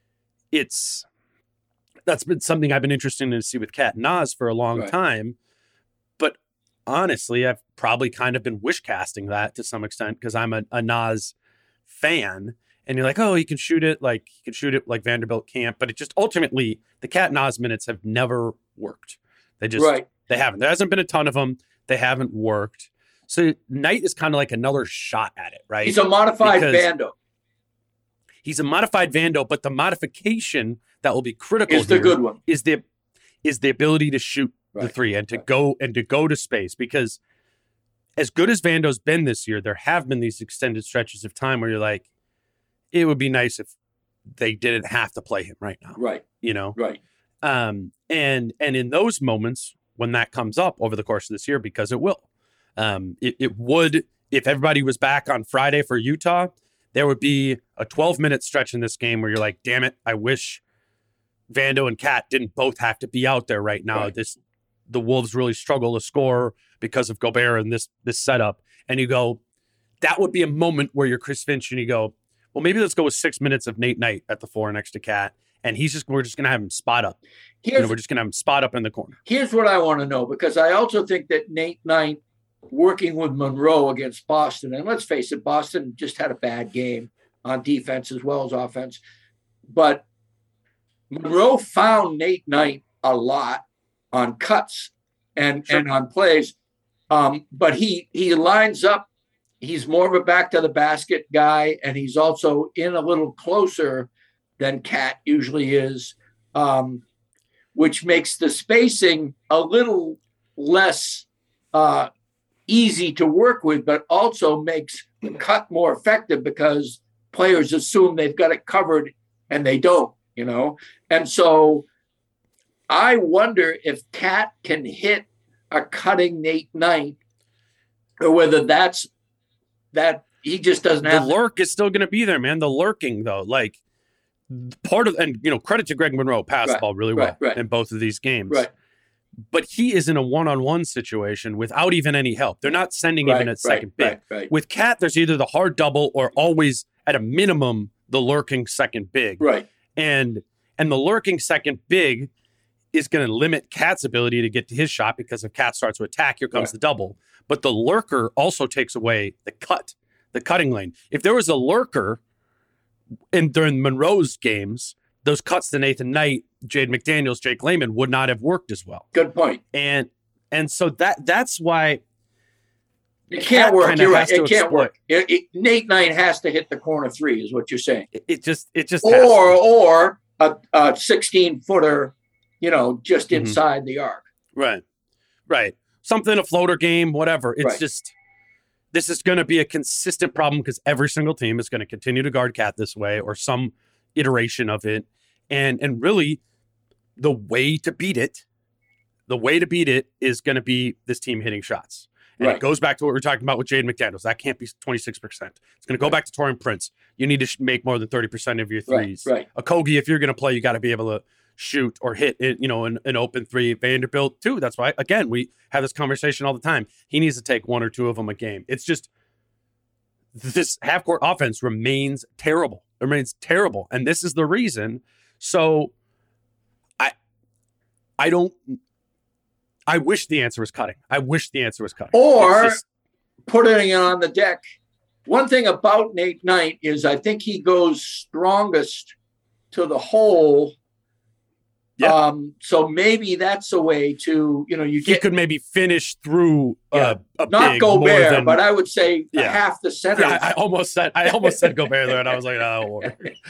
it's, that's been something I've been interested to see with Cat and Naz for a long right. time. But honestly, I've probably kind of been wish casting that to some extent because I'm a, a Naz fan. And you're like, oh, he can shoot it like he can shoot it like Vanderbilt can't. But it just ultimately, the Cat Naz minutes have never worked. They just, right. they haven't. There hasn't been a ton of them. They haven't worked. So Knight is kind of like another shot at it, right?
He's a modified because Vando.
He's a modified Vando, but the modification that will be critical
is the good one.
Is the is the ability to shoot right. the three and to
right.
go and to go to space. Because as good as Vando's been this year, there have been these extended stretches of time where you're like, it would be nice if they didn't have to play him right now.
Right.
You know?
Right.
Um, and and in those moments when that comes up over the course of this year, because it will, um, it, it would, if everybody was back on Friday for Utah, there would be a twelve minute stretch in this game where you're like, damn it, I wish Vando and Cat didn't both have to be out there right now. Right. This, the Wolves really struggle to score because of Gobert and this, this setup. And you go, that would be a moment where you're Chris Finch and you go, well, maybe let's go with six minutes of Nate Knight at the four next to Cat. And he's just, we're just going to have him spot up. You know, we're just going to have him spot up in the corner.
Here's what I want to know, because I also think that Nate Knight working with Monroe against Boston, and let's face it, Boston just had a bad game on defense as well as offense. But Monroe found Nate Knight a lot on cuts and, sure. and on plays. Um, but he he lines up. He's more of a back to the basket guy, and he's also in a little closer than Cat usually is, um, which makes the spacing a little less uh, easy to work with, but also makes the cut more effective because players assume they've got it covered and they don't, you know? And so I wonder if Cat can hit a cutting Nate Knight, or whether that's that he just doesn't have.
The lurk is still going to be there, man. The lurking, though, like part of, and you know, credit to Greg Monroe, passed right, the ball really well
right, right.
in both of these games.
Right.
But he is in a one-on-one situation without even any help. They're not sending
right,
even at second
right,
big.
Right, right.
With Cat, there's either the hard double or always, at a minimum, the lurking second big.
Right.
And and the lurking second big is going to limit Cat's ability to get to his shot, because if Cat starts to attack, here comes right. the double. But the lurker also takes away the cut, the cutting lane. If there was a lurker in during Monroe's games, those cuts to Nathan Knight, Jade McDaniels, Jake Layman would not have worked as well.
Good point.
And and so that that's why
it can't work. You're right. It can't exploit. work. It, it, Nate Knight has to hit the corner three, is what you're saying.
It, it just it just
or or a, a sixteen footer, you know, just inside mm-hmm. the arc.
Right, right. Something, a floater game, whatever. It's
right.
just, this is going to be a consistent problem because every single team is going to continue to guard Cat this way or some iteration of it. And and really, the way to beat it, the way to beat it is going to be this team hitting shots. And
Right.
it goes back to what we were talking about with Jaden McDaniels. That can't be twenty-six percent. It's going to go
Right.
back to Taurean Prince. You need to sh- make more than thirty percent of your
Right,
threes.
right.
A Kogi, if you're going to play, you got to be able to shoot or hit it, you know, an, an open three. Vanderbilt too. That's why, again, we have this conversation all the time. He needs to take one or two of them a game. It's just this half court offense remains terrible. It remains terrible. And this is the reason. So I I don't I wish the answer was cutting. I wish the answer was cutting.
Or
It's just-
putting it on the deck. One thing about Nate Knight is I think he goes strongest to the hole.
Yeah.
Um, so maybe that's a way to, you know, you
he
get
could maybe finish through
Yeah.
a, a
not
big more
Gobert,
than,
but I would say
Yeah.
half the center.
Yeah, I, I almost said I almost said Gobert there, and I was like, oh.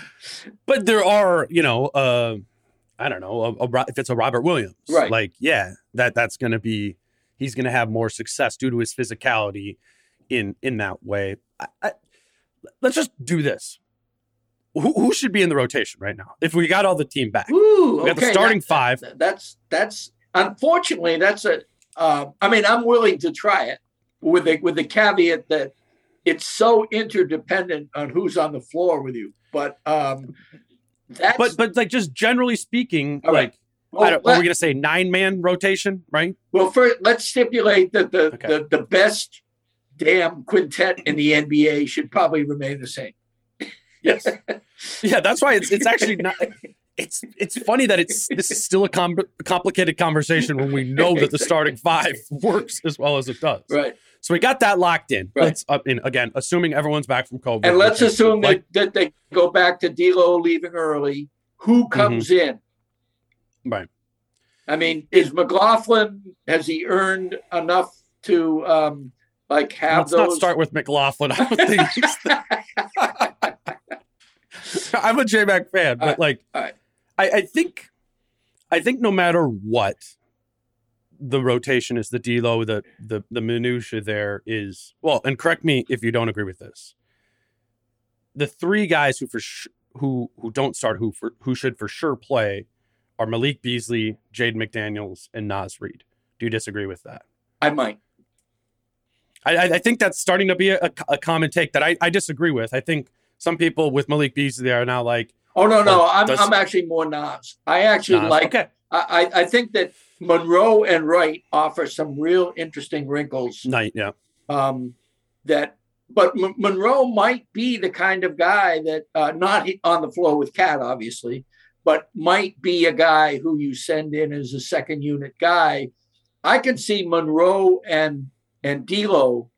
But there are, you know, uh, I don't know, a, a, if it's a Robert Williams,
Right.
Like, yeah, that that's going to be, he's going to have more success due to his physicality in in that way. I, I, let's just do this. Who, who should be in the rotation right now? If we got all the team back,
Ooh,
we got the
okay,
starting
that-
five.
That's that's unfortunately that's a. Uh, I mean, I'm willing to try it with the with the caveat that it's so interdependent on who's on the floor with you. But um, that's
But but like just generally speaking,
All right.
like
well,
I don't,
let-
are we going to say nine man rotation, right?
well, first let's stipulate that the,
Okay.
the the best damn quintet in the N B A should probably remain the same.
Yes. Yeah, that's why it's it's actually not. It's it's funny that it's this is still a com- complicated conversation when we know that the starting five works as well as it does.
Right.
So we got that locked in.
Right.
Let's up in again, assuming everyone's back from COVID.
And let's
which is
assume
like,
that, that they go back to D'Lo leaving early. Who comes in?
right.
I mean, is McLaughlin, has he earned enough to um, like have
Let's
those?
not start with McLaughlin. I don't think he's the- I'm a J-Mac fan, but
All right,
like
all right.
I, I think I think no matter what the rotation is, the D'Lo, the the the minutia there is well, and correct me if you don't agree with this. The three guys who for sh- who who don't start who for who should for sure play are Malik Beasley, Jaden McDaniels, and Naz Reid. Do you disagree with that?
I might.
I, I I think that's starting to be a, a common take that I, I disagree with. I think some people with Malik Beasley are now like,
Oh no, no,
Well,
I'm
does-
I'm actually more Nas. I actually
Nas.
like.
Okay,
I I I think that Monroe and Wright offer some real interesting wrinkles.
night, yeah.
Um, that, but M- Monroe might be the kind of guy that uh, not he- on the floor with Cat, obviously, but might be a guy who you send in as a second unit guy. I can see Monroe and and D'Lo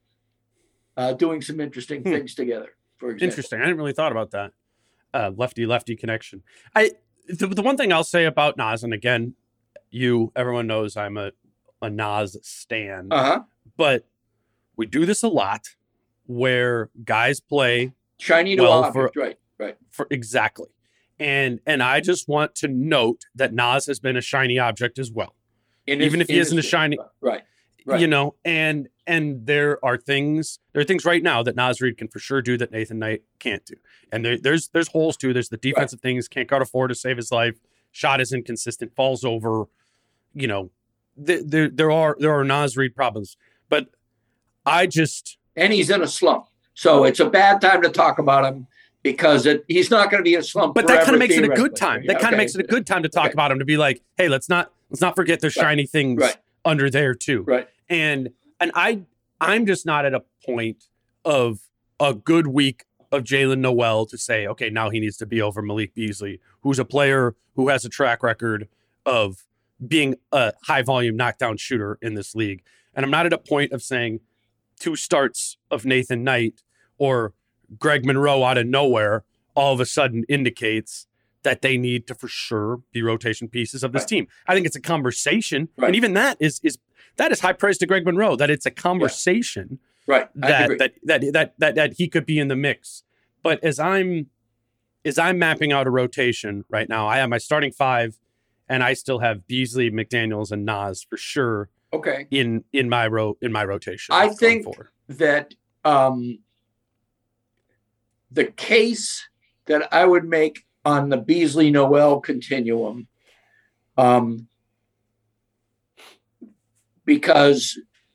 uh, doing some interesting
Hmm.
things together. For example,
Interesting. I didn't really thought about that. Uh, lefty lefty connection. I the, the one thing I'll say about Nas, and again, you everyone knows I'm a a Nas stan,
Uh huh.
but we do this a lot where guys play
Shiny new
Well,
object,
for-
right? Right.
for exactly, and and I just want to note that Nas has been a shiny object as well.
In
Even
his-
if he
in
isn't
his-
a shiny-
right? Right.
You know, and and there are things there are things right now that Naz Reid can for sure do that Nathan Knight can't do. And there, there's there's holes too. There's the defensive things, can't guard a four to save his life, shot is inconsistent, falls over, you know. There there, there are there are Naz Reid problems. But I just
and he's in a slump. So it's a bad time to talk about him because it, he's not going to be in a slump.
but that kind
forever,
of makes it a good
theoretically.
time. That kind
Okay.
of makes it a good time to talk
Okay.
about him, to be like, hey, let's not let's not forget there's shiny things
Right.
under there too.
Right.
And and I I'm just not at a point of a good week of Jalen Noel to say, okay, now he needs to be over Malik Beasley, who's a player who has a track record of being a high volume knockdown shooter in this league. And I'm not at a point of saying two starts of Nathan Knight or Greg Monroe out of nowhere all of a sudden indicates that they need to for sure be rotation pieces of this
Right.
team. I think it's a conversation.
Right.
And even that is is that is high praise to Greg Monroe, that it's a conversation
Right. I
that,
agree.
that that that that that he could be in the mix. But as I'm as I'm mapping out a rotation right now, I have my starting five, and I still have Beasley, McDaniels, and Nas for sure
Okay.
in in my ro in my rotation.
I
going
think-
forward.
That um, the case that I would make on the Beasley Noel continuum, um, because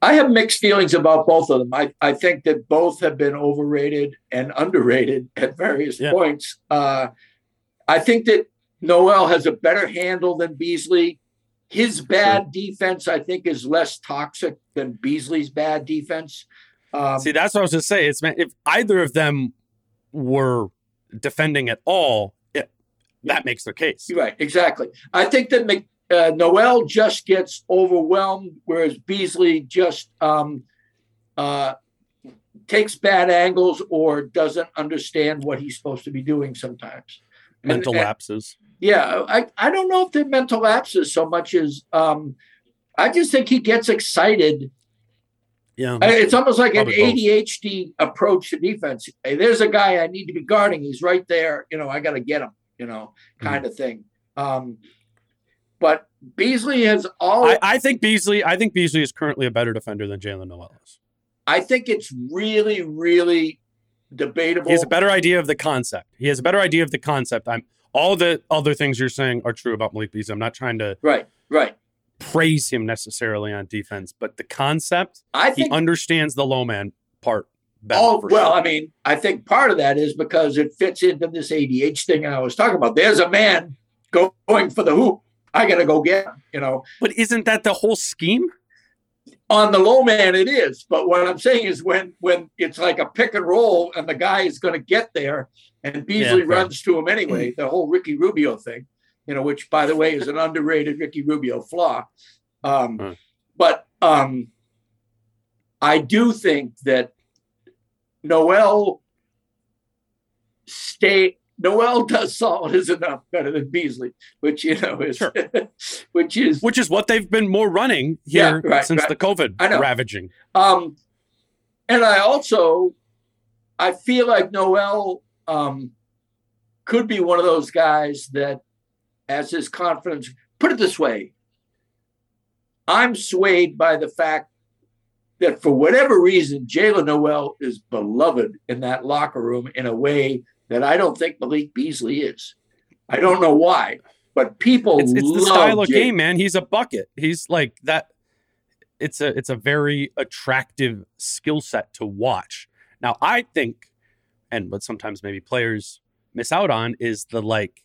I have mixed feelings about both of them. I, I think that both have been overrated and underrated at various
Yeah.
points. Uh, I think that Noel has a better handle than Beasley. His bad sure. defense, I think, is less toxic than Beasley's bad defense. Um,
See, that's what I was going to say. It's if either of them were defending at all, it, that makes their case.
Right, exactly. I think that Mc, uh, Noel just gets overwhelmed, whereas Beasley just um, uh, takes bad angles or doesn't understand what he's supposed to be doing sometimes.
Mental
and, and,
lapses.
Yeah, I, I don't know if they're mental lapses so much as um, I just think he gets excited.
Yeah,
it's almost like an
both.
A D H D approach to defense. Hey, there's a guy I need to be guarding. He's right there. You know, I got to get him, you know, kind mm-hmm. of thing. Um, but Beasley has all.
I, I think Beasley. I think Beasley is currently a better defender than Jaylen Noel is.
I think it's really, really debatable.
He has a better idea of the concept. He has a better idea of the concept. I'm all the other things you're saying are true about Malik Beasley. I'm not trying to
right, right.
praise him necessarily on defense, but the concept,
I think,
he understands the low man part better.
Oh, well,
sure.
I mean, I think part of that is because it fits into this A D H thing I was talking about. There's a man go, going for the hoop. I got to go get him, you know.
But isn't that the whole scheme?
On the low man, it is. But what I'm saying is when when it's like a pick and roll and the guy is going to get there and Beasley yeah, runs to him anyway, the whole Ricky Rubio thing, you know, which, by the way, is an underrated Ricky Rubio flaw. Um, huh. But um, I do think that Noel stay Noel does solid is enough better than Beasley, which you know is
sure.
which is
which is what they've been more running here
yeah, right,
since
right.
the COVID ravaging.
Um, and I also I feel like Noel um, could be one of those guys that, as his confidence, put it this way, I'm swayed by the fact that for whatever reason, Jaylen Noel is beloved in that locker room in a way that I don't think Malik Beasley is. I don't know why, but people
it's, it's
love
the style of
Jay.
game, man. He's a bucket. He's like that. It's a it's a very attractive skill set to watch. Now, I think, and what sometimes maybe players miss out on is the like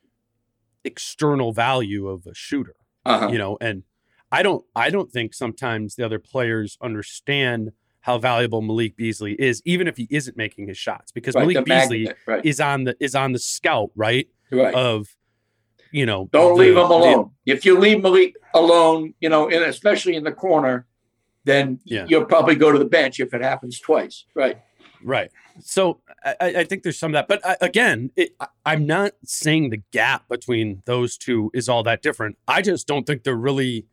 external value of a shooter.
Uh-huh.
You know, and I don't I don't think sometimes the other players understand how valuable Malik Beasley is, even if he isn't making his shots, because right, Malik Beasley magnet, right. is on the is on the scout, right?
Right.
Of, you know,
don't
the,
leave him alone.
The,
if you leave Malik alone, you know, and especially in the corner, then yeah. you'll probably go to the bench if it happens twice. Right.
Right. So I, I think there's some of that, but I, again, it, I, I'm not saying the gap between those two is all that different. I just don't think they're really.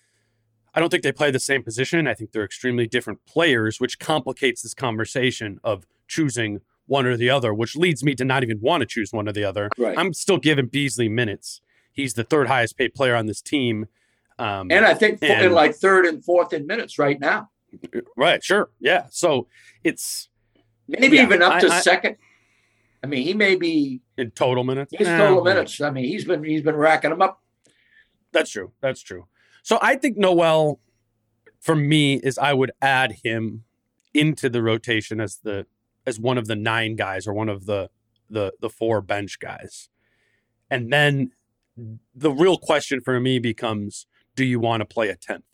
I don't think they play the same position. I think they're extremely different players, which complicates this conversation of choosing one or the other, which leads me to not even want to choose one or the other.
Right.
I'm still giving Beasley minutes. He's the third highest paid player on this team. Um,
and I think
and,
in like third and fourth in minutes right now.
Right. Sure. Yeah. So it's
maybe
yeah,
even up to
I, I,
second. I mean, he may be
in total minutes.
His
nah,
total minutes. I mean, he's been he's been racking them up.
That's true. That's true. So I think Noel, for me, is I would add him into the rotation as the as one of the nine guys or one of the the the four bench guys. And then the real question for me becomes, do you want to play a tenth?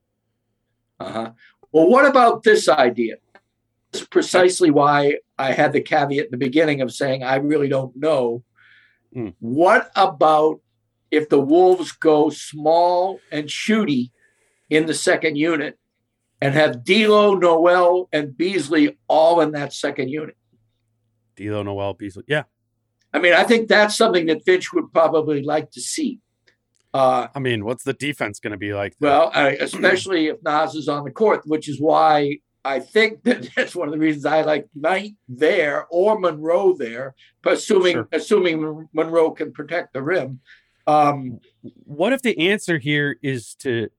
Uh-huh. Well, what about this idea? This is precisely why I had the caveat at the beginning of saying I really don't know. Mm. What about if the Wolves go small and shooty in the second unit and have D'Lo, Noel, and Beasley all in that second unit?
D'Lo, Noel, Beasley. Yeah.
I mean, I think that's something that Finch would probably like to see. Uh,
I mean, what's the defense going to be like?
Well, I, especially if Naz is on the court, which is why I think that that's one of the reasons I like Knight there or Monroe there, assuming sure. assuming Monroe can protect the rim. Um,
what if the answer here is to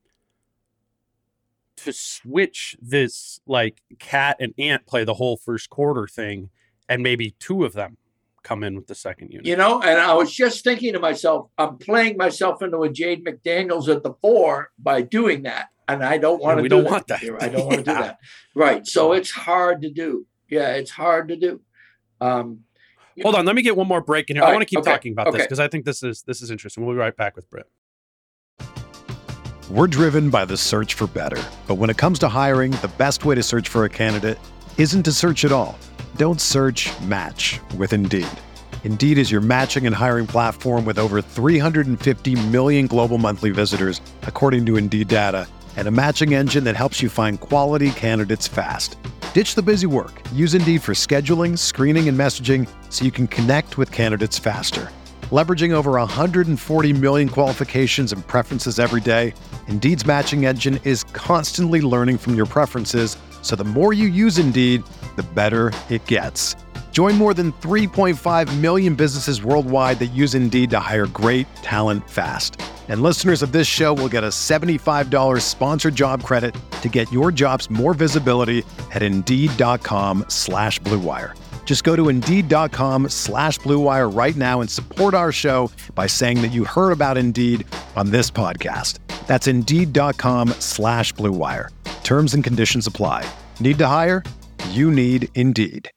to switch this like Cat and Ant play the whole first quarter thing, and maybe two of them come in with the second unit?
You know, and I was just thinking to myself, I'm playing myself into a Jade McDaniels at the four by doing that. and I don't want
And
to
we
do
don't
that.
want that.
I don't want to
Yeah.
do that. Right. So it's hard to do. Yeah, it's hard to do. Um,
Hold on, let me get one more break in here.
All
I
right,
want to keep
okay,
talking about this
okay.
because I think this is this is interesting. We'll be right back with Britt.
We're driven by the search for better. But when it comes to hiring, the best way to search for a candidate isn't to search at all. Don't search, match with Indeed. Indeed is your matching and hiring platform with over three hundred fifty million global monthly visitors, according to Indeed data, and a matching engine that helps you find quality candidates fast. Ditch the busy work. Use Indeed for scheduling, screening, and messaging so you can connect with candidates faster. Leveraging over one hundred forty million qualifications and preferences every day, Indeed's matching engine is constantly learning from your preferences, so the more you use Indeed, the better it gets. Join more than three point five million businesses worldwide that use Indeed to hire great talent fast. And listeners of this show will get a seventy-five dollars sponsored job credit to get your jobs more visibility at Indeed.com slash Blue Wire. Just go to Indeed.com slash Blue Wire right now and support our show by saying that you heard about Indeed on this podcast. That's Indeed.com slash Blue Wire. Terms and conditions apply. Need to hire? You need Indeed.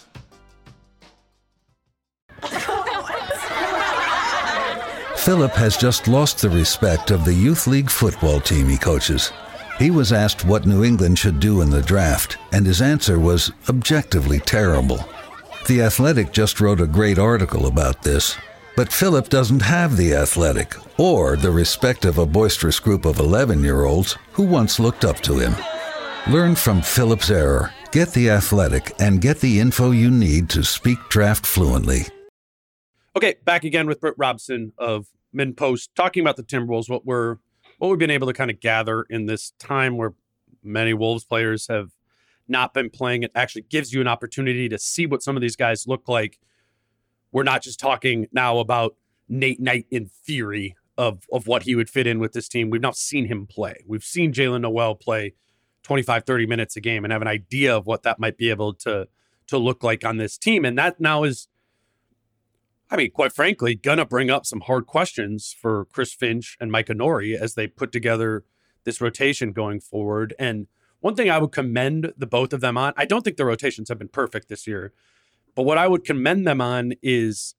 Philip has just lost the respect of the youth league football team he coaches. He was asked what New England should do in the draft, and his answer was objectively terrible. The Athletic just wrote a great article about this, but Philip doesn't have the Athletic or the respect of a boisterous group of eleven-year-olds who once looked up to him. Learn from Philip's error, get the Athletic, and get the info you need to speak draft fluently.
Okay, back again with Britt Robson of MinnPost, talking about the Timberwolves, what we're what we've been able to kind of gather in this time where many Wolves players have not been playing. It actually gives you an opportunity to see what some of these guys look like. We're not just talking now about Nate Knight in theory of, of what he would fit in with this team. We've now seen him play. We've seen Jaylen Nowell play twenty-five, thirty minutes a game and have an idea of what that might be able to, to look like on this team. And that now is, I mean, quite frankly, gonna bring up some hard questions for Chris Finch and Micah Nori as they put together this rotation going forward. And one thing I would commend the both of them on, I don't think the rotations have been perfect this year, but what I would commend them on is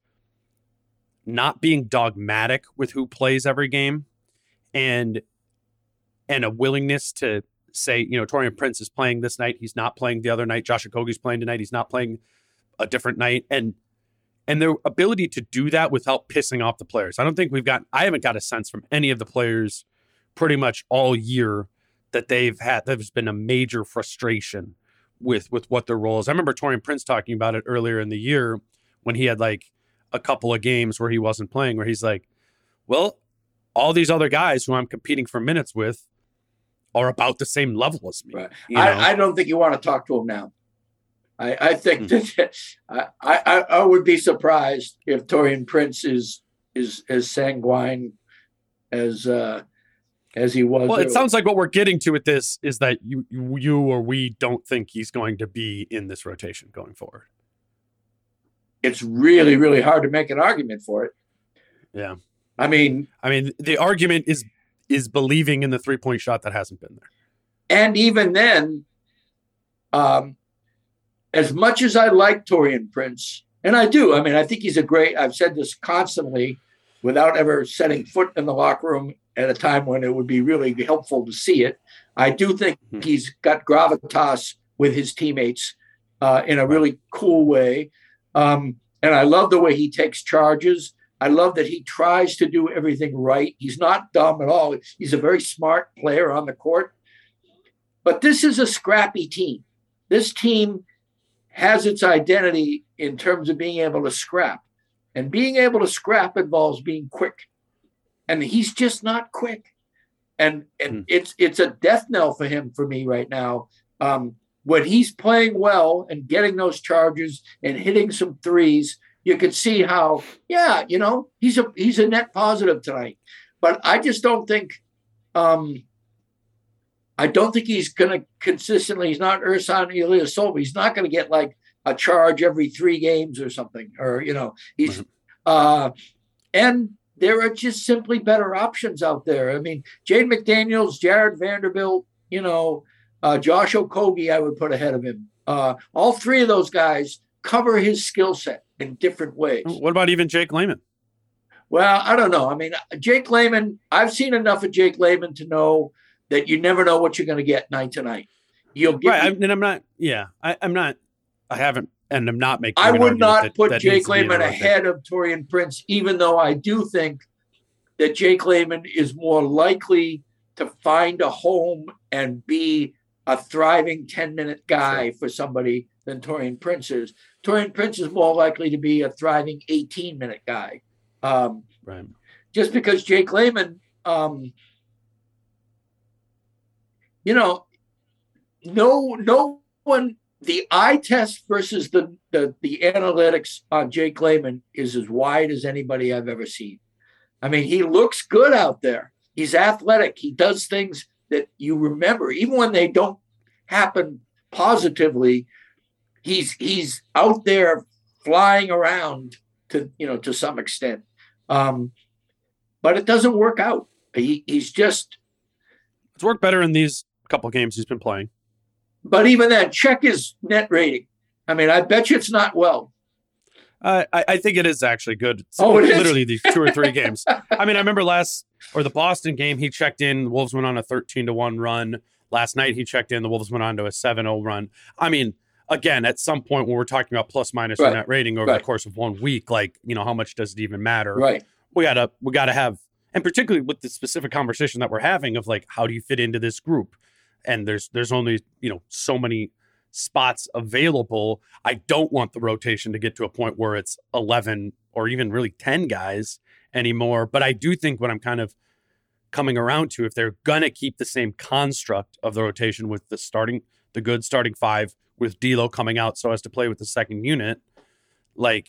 not being dogmatic with who plays every game and and a willingness to say, you know, Taurean Prince is playing this night, he's not playing the other night. Josh Okogie's playing tonight, he's not playing a different night. And And their ability to do that without pissing off the players. I don't think we've got, I haven't got a sense from any of the players pretty much all year that they've had, there's been a major frustration with, with what their role is. I remember Taurean Prince talking about it earlier in the year when he had like a couple of games where he wasn't playing, where he's like, well, all these other guys who I'm competing for minutes with are about the same level as me.
Right.
You know?
I, I don't think you want to talk to him now. I, I think that I, I, I would be surprised if Taurean Prince is is as sanguine as uh, as he was.
Well, it sounds like what we're getting to with this is that you you or we don't think he's going to be in this rotation going forward.
It's really, really hard to make an argument for it.
Yeah.
I mean,
I mean, the argument is is believing in the three-point shot that hasn't been there.
And even then, um, as much as I like Taurean Prince, and I do, I mean, I think he's a great, I've said this constantly without ever setting foot in the locker room at a time when it would be really helpful to see it. I do think mm-hmm. he's got gravitas with his teammates uh, in a really cool way. Um, and I love the way he takes charges. I love that he tries to do everything right. He's not dumb at all. He's a very smart player on the court. But this is a scrappy team. This team has its identity in terms of being able to scrap. And being able to scrap involves being quick. And he's just not quick. And and mm. it's it's a death knell for him, for me right now. Um, when he's playing well and getting those charges and hitting some threes, you can see how, yeah, you know, he's a he's a net positive tonight. But I just don't think um, I don't think he's going to consistently. He's not Ersan Ilyasova. He's not going to get like a charge every three games or something. Or, you know, he's uh, and there are just simply better options out there. I mean, Jade McDaniels, Jared Vanderbilt, you know, uh, Josh Okogie, I would put ahead of him. Uh, all three of those guys cover his skill set in different ways.
What about even Jake Layman?
Well, I don't know. I mean, Jake Layman, I've seen enough of Jake Layman to know that you never know what you're going to get night to night. You'll get,
right, and I'm not, yeah, I, I'm not, I haven't, and I'm not making.
I would not
that,
put
that
Jake Layman ahead of Taurean Prince, even though I do think that Jake Layman is more likely to find a home and be a thriving ten-minute guy sure. for somebody than Taurean Prince is. Taurean Prince is more likely to be a thriving eighteen-minute guy. Um,
right.
Just because Jake Layman, um, you know, no, no one. The eye test versus the, the the analytics on Jake Layman is as wide as anybody I've ever seen. I mean, he looks good out there. He's athletic. He does things that you remember, even when they don't happen positively. He's he's out there flying around to you know to some extent, um, but it doesn't work out. He he's just
it's worked better in these couple of games he's been playing.
But even then, check his net rating. I mean, I bet you it's not well.
Uh, I, I think it is actually good. It's
oh, it
literally
is?
these two or three games. I mean, I remember last or the Boston game, he checked in. The Wolves went on a thirteen to one run. Last night, he checked in. The Wolves went on to a seven oh run. I mean, again, at some point when we're talking about plus minus
right.
your net rating over
right.
the course of one week, like, you know, how much does it even matter?
Right.
We gotta we gotta have, and particularly with the specific conversation that we're having of like, how do you fit into this group? And there's there's only, you know, so many spots available. I don't want the rotation to get to a point where it's eleven or even really ten guys anymore. But I do think what I'm kind of coming around to, if they're going to keep the same construct of the rotation with the starting, the good starting five with D'Lo coming out so as to play with the second unit, like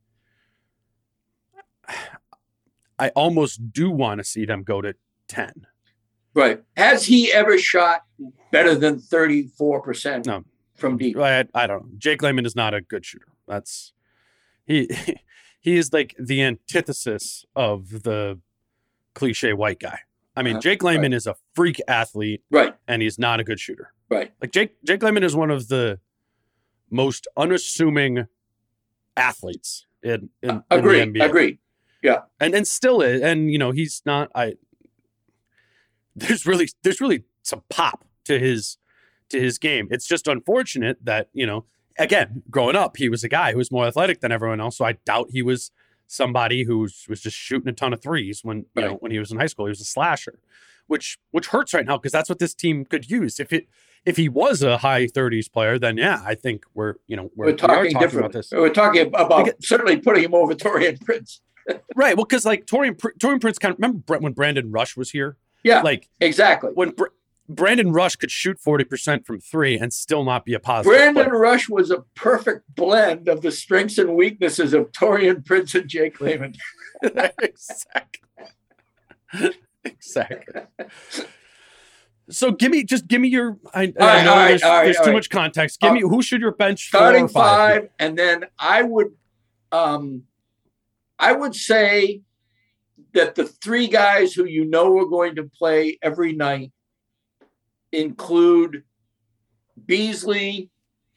I almost do want to see them go to ten.
Right. Has he ever shot better than thirty-four percent
no.
from deep?
I, I don't know. Jake Layman is not a good shooter. That's he he is like the antithesis of the cliche white guy. I mean, uh, Jake Layman right. is a freak athlete,
right?
And he's not a good shooter,
right?
Like Jake Jake Layman is one of the most unassuming athletes in, in,
uh, agree,
in the N B A.
Agree. Yeah,
and and still is, and you know he's not. I there's really there's really some pop to his to his game. It's just unfortunate that, you know, again, growing up, he was a guy who was more athletic than everyone else. So I doubt he was somebody who was, was just shooting a ton of threes when you right. know when he was in high school. He was a slasher, which which hurts right now because that's what this team could use. If it if he was a high thirties player, then yeah, I think we're you know we're,
we're talking,
we talking about this.
We're talking about because, certainly putting him over Taurean Prince.
Right. Well, because like Taurean Taurean Prince kind of remember when Brandon Rush was here.
Yeah,
like
exactly.
When Br- Brandon Rush could shoot forty percent from three and still not be a positive
Brandon
player.
Rush was a perfect blend of the strengths and weaknesses of Taurean Prince and Jake Layman.
Exactly. Exactly. So give me, just give me your, I,
right,
I know
right,
there's,
right,
there's too
right.
much context. Give uh, me, who should your bench
starting
four or five,
five, and then I would, um, I would say that the three guys who you know are going to play every night include Beasley,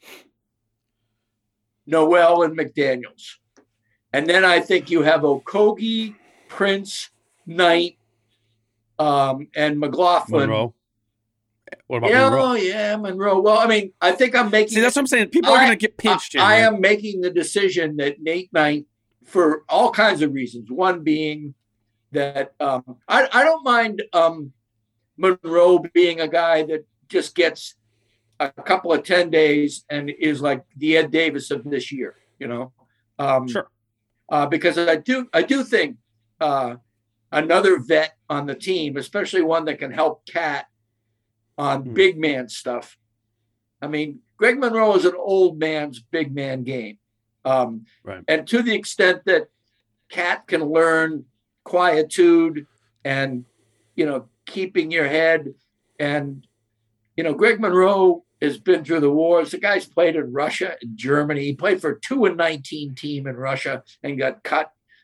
Noel, and McDaniels. And then I think you have Okogie, Prince, Knight, um, and McLaughlin.
Monroe. What about
yeah,
Monroe?
Oh, yeah, Monroe. Well, I mean, I think I'm making...
See, that's what I'm saying. People I, are going to get pinched.
I,
here,
I am making the decision that Nate Knight, for all kinds of reasons, one being that um, I, I don't mind um, Monroe being a guy that just gets a couple of ten days and is like the Ed Davis of this year, you know? Um,
sure.
Uh, because I do, I do think uh, another vet on the team, especially one that can help Cat on mm. big man stuff. I mean, Greg Monroe is an old man's big man game. Um,
right.
And to the extent that Cat can learn quietude and, you know, keeping your head. And, you know, Greg Monroe has been through the wars. The guy's played in Russia and Germany. He played for a two and nineteen team in Russia and got cut.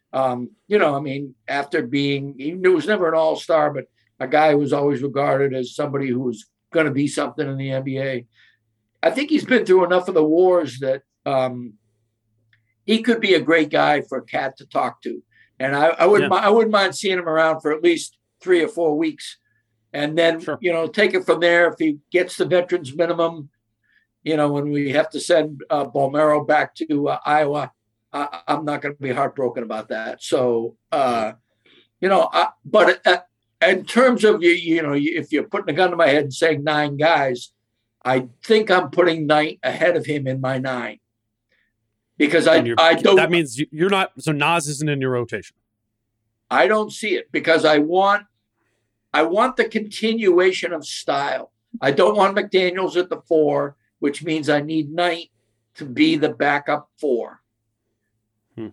Um, you know, I mean, after being, he was never an all-star, but a guy who was always regarded as somebody who was going to be something in the N B A. I think he's been through enough of the wars that um, he could be a great guy for Cat to talk to. And I, I wouldn't, yeah. I wouldn't mind seeing him around for at least three or four weeks, and then sure. you know, take it from there. If he gets the veterans minimum, you know, when we have to send uh, Bolmero back to uh, Iowa, I, I'm not going to be heartbroken about that. So, uh, you know, I, but uh, in terms of you, you know, if you're putting a gun to my head and saying nine guys, I think I'm putting Knight ahead of him in my nine. Because I, I don't.
That means you're not. So Naz isn't in your rotation.
I don't see it because I want, I want the continuation of style. I don't want McDaniels at the four, which means I need Knight to be the backup four.
Hmm.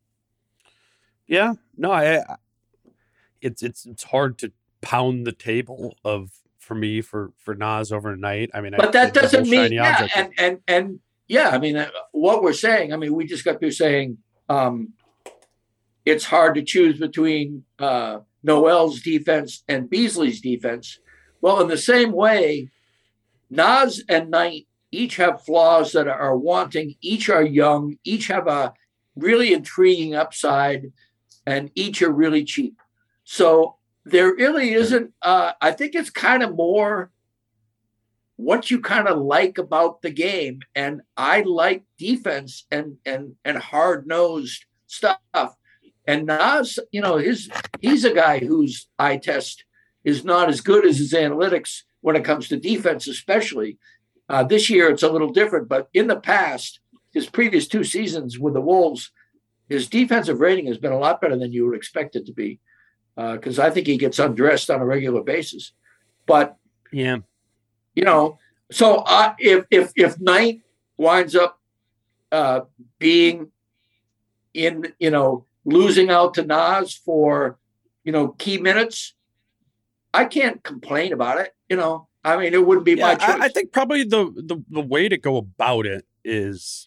Yeah, no, I, I. It's it's it's hard to pound the table of for me for for Naz over Knight. I mean,
but
I,
that doesn't mean yeah, and and and. Yeah, I mean, uh, what we're saying, I mean, we just got through saying um, it's hard to choose between uh, Noel's defense and Beasley's defense. Well, in the same way, Naz and Knight each have flaws that are wanting, each are young, each have a really intriguing upside, and each are really cheap. So there really isn't, uh, I think it's kind of more what you kind of like about the game. And I like defense and and and hard-nosed stuff. And Naz, you know, his he's a guy whose eye test is not as good as his analytics when it comes to defense, especially. Uh, this year, it's a little different. But in the past, his previous two seasons with the Wolves, his defensive rating has been a lot better than you would expect it to be. Because uh, I think he gets undressed on a regular basis. But
yeah.
You know, so uh, if if if Knight winds up uh, being in, you know, losing out to Naz for, you know, key minutes, I can't complain about it. You know, I mean, it wouldn't be
yeah,
my choice.
I, I think probably the, the the way to go about it is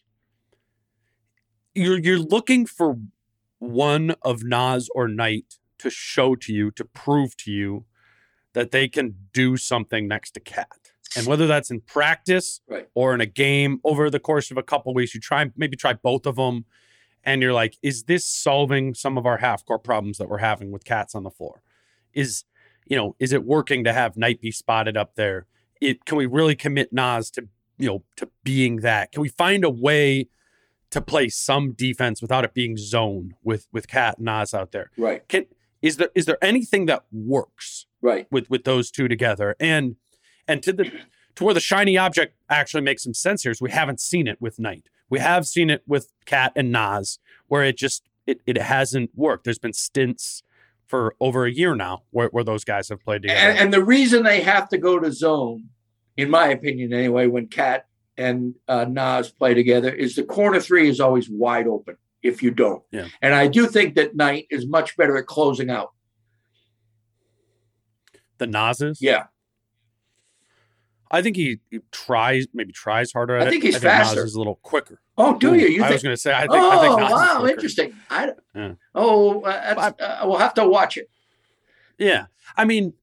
you're you're looking for one of Naz or Knight to show to you, to prove to you that they can do something next to Cat. And whether that's in practice
right.
or in a game over the course of a couple of weeks, you try maybe try both of them. And you're like, is this solving some of our half-court problems that we're having with Cats on the floor? Is, you know, is it working to have Knight be spotted up there? It, can we really commit Naz to, you know, to being that? Can we find a way to play some defense without it being zone with, with Cat and Naz out there?
Right.
Can, is there, is there anything that works
right.
with, with those two together? And, And to the to where the shiny object actually makes some sense here is we haven't seen it with Knight. We have seen it with Cat and Naz, where it just it, it hasn't worked. There's been stints for over a year now where, where those guys have played together.
And, and the reason they have to go to zone, in my opinion anyway, when Cat and uh, Naz play together, is the corner three is always wide open if you don't.
Yeah.
And I do think that Knight is much better at closing out.
The Naz is?
Yeah.
I think he, he tries, maybe tries harder at it.
I think he's
I think
faster.
Naz is a little quicker.
Oh, do
Ooh,
you? you
I
think...
was going to say, I think,
oh,
I think Naz
wow,
is quicker.
interesting. I,
yeah.
Oh, uh, that's, uh, we'll have to watch it.
Yeah. I mean,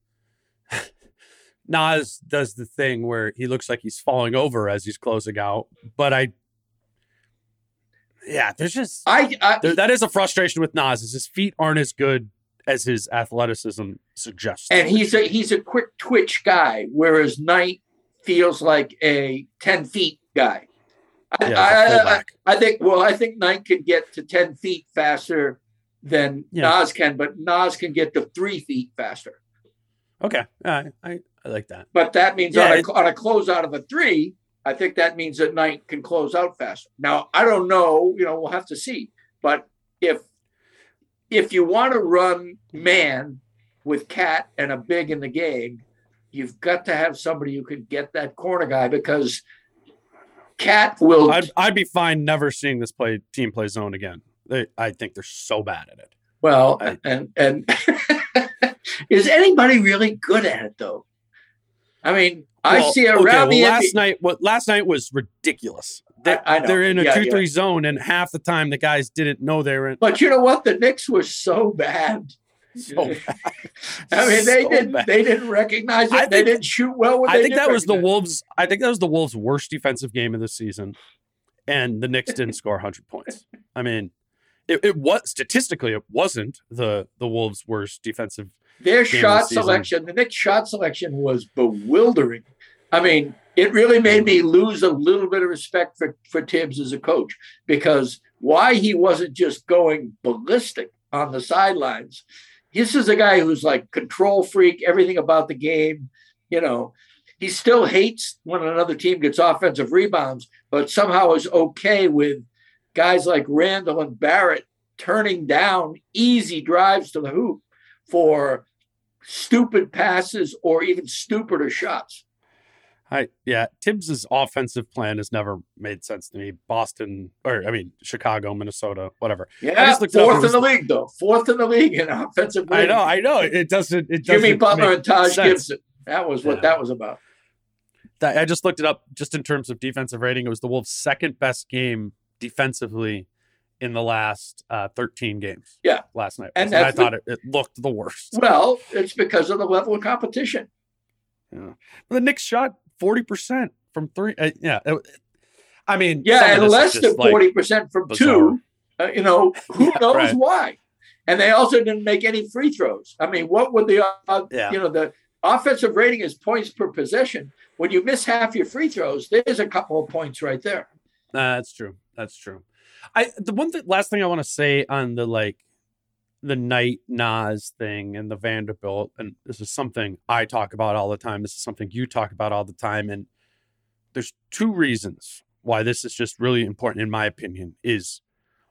Naz does the thing where he looks like he's falling over as he's closing out. But I, yeah, there's just,
I, I
there, that is a frustration with Naz, is his feet aren't as good as his athleticism suggests.
And he's a, he's a quick twitch guy, whereas Knight feels like a ten feet guy. I,
yeah,
I, I, I think, well, I think Knight can get to ten feet faster than yeah. Naz can, but Naz can get to three feet faster.
Okay. Uh, I, I like that.
But that means
yeah,
on,
it,
a, on a closeout of a three, I think that means that Knight can close out faster. Now, I don't know, you know, we'll have to see. But if, if you want to run man with Cat and a big in the game, you've got to have somebody who can get that corner guy, because Cat will.
I'd, I'd be fine never seeing this play team play zone again. They, I think they're so bad at it.
Well,
I,
and and is anybody really good at it though? I mean, I
well,
see
okay,
around
well,
the
last
N B A.
night. What last night was ridiculous. They,
I, I know.
They're in a
yeah,
two three
yeah.
zone, and half the time the guys didn't know they were in.
But you know what? The Knicks were so bad.
So bad.
I mean, they
So
didn't.
bad.
They didn't recognize it.
I
they
think-
didn't shoot well. When
I
they
think
did
that was the
recognize it.
Wolves. I think that was the Wolves' worst defensive game of the season, and the Knicks didn't score one hundred points. I mean, it, it was statistically it wasn't the the Wolves' worst defensive.
Their
game of
shot
the season.
selection, the Knicks' shot selection was bewildering. I mean, it really made me lose a little bit of respect for, for Tibbs as a coach, because why he wasn't just going ballistic on the sidelines. This is a guy who's like control freak, everything about the game. You know, he still hates when another team gets offensive rebounds, but somehow is okay with guys like Randall and Barrett turning down easy drives to the hoop for stupid passes or even stupider shots.
I yeah, Tibbs's offensive plan has never made sense to me. Boston, or I mean, Chicago, Minnesota, whatever. I
Yeah,
just looked it up. It
fourth in
was-
the league, though. Fourth in the league in offensive
I
rating.
know, I know. It doesn't. It doesn't
Jimmy Butler
make
and Taj
sense.
Gibson. That was what
Yeah.
that was about.
That, I just looked it up. Just in terms of defensive rating, it was the Wolves' second best game defensively in the last uh, thirteen games.
Yeah.
last night.
And
And, I
that's the-
thought it, it looked the worst.
Well, it's because of the level of competition.
Yeah. The Knicks shot forty percent from three. Uh, yeah. it- I mean, some
Yeah,
of
and
this is
less
just,
than
like,
forty percent from
bizarre.
two. Uh, you know, who
Yeah,
knows
right.
why? And they also didn't make any free throws. I mean, what would the, uh,
Yeah.
you know, the offensive rating is points per possession. When you miss half your free throws, there's a couple of points right there.
Uh, that's true. That's true. I the one thing, last thing I want to say on the like the Knight Nas thing and the Vanderbilt, and this is something I talk about all the time. This is something you talk about all the time, and there's two reasons why this is just really important, in my opinion. Is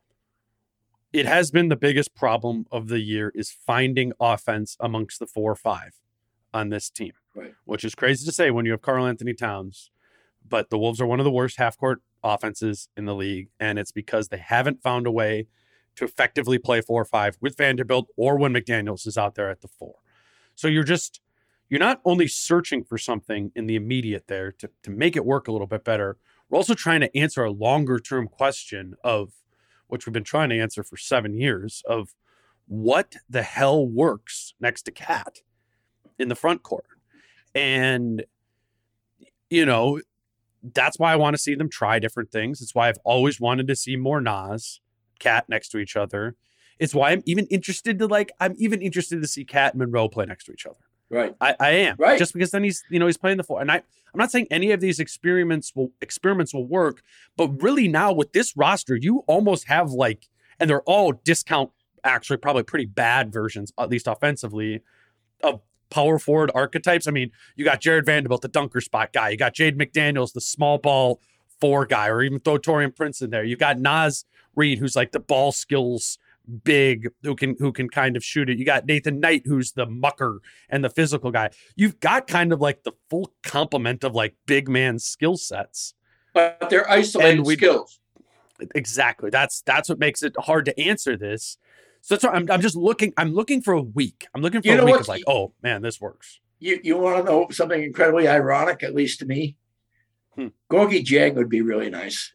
it has been the biggest problem of the year is finding offense amongst the four or five on this team,
Right.
which is crazy to say when you have Karl Anthony Towns. But the Wolves are one of the worst half-court offenses in the league, and it's because they haven't found a way to effectively play four or five with Vanderbilt or when McDaniels is out there at the four. So you're just, you're not only searching for something in the immediate there to, to make it work a little bit better, we're also trying to answer a longer-term question of, which we've been trying to answer for seven years, of what the hell works next to Cat in the front court. And, you know, that's why I want to see them try different things. It's why I've always wanted to see more Nas, Cat next to each other. It's why I'm even interested to like, I'm even interested to see Cat and Monroe play next to each other.
Right.
I, I am.
Right.
Just because then he's, you know, he's playing the four. And I, I'm not saying any of these experiments will experiments will work, but really now with this roster, you almost have like, and they're all discount, actually probably pretty bad versions, at least offensively, of power forward archetypes. I mean, you got Jared Vanderbilt, the dunker spot guy. You got Jade McDaniels, the small ball four guy, or even throw Torian Prince in there. You got Naz Reid, who's like the ball skills big, who can who can kind of shoot it. You got Nathan Knight, who's the mucker and the physical guy. You've got kind of like the full complement of like big man skill sets.
But they're isolated
And we-
skills.
Exactly. That's that's what makes it hard to answer this. So that's why I'm I'm just looking. I'm looking for a week. I'm looking for
You
a
know
week
what?
of like, oh man, this works.
You you want to know something incredibly ironic, at least to me?
Hmm.
Gorgie Jang would be really nice.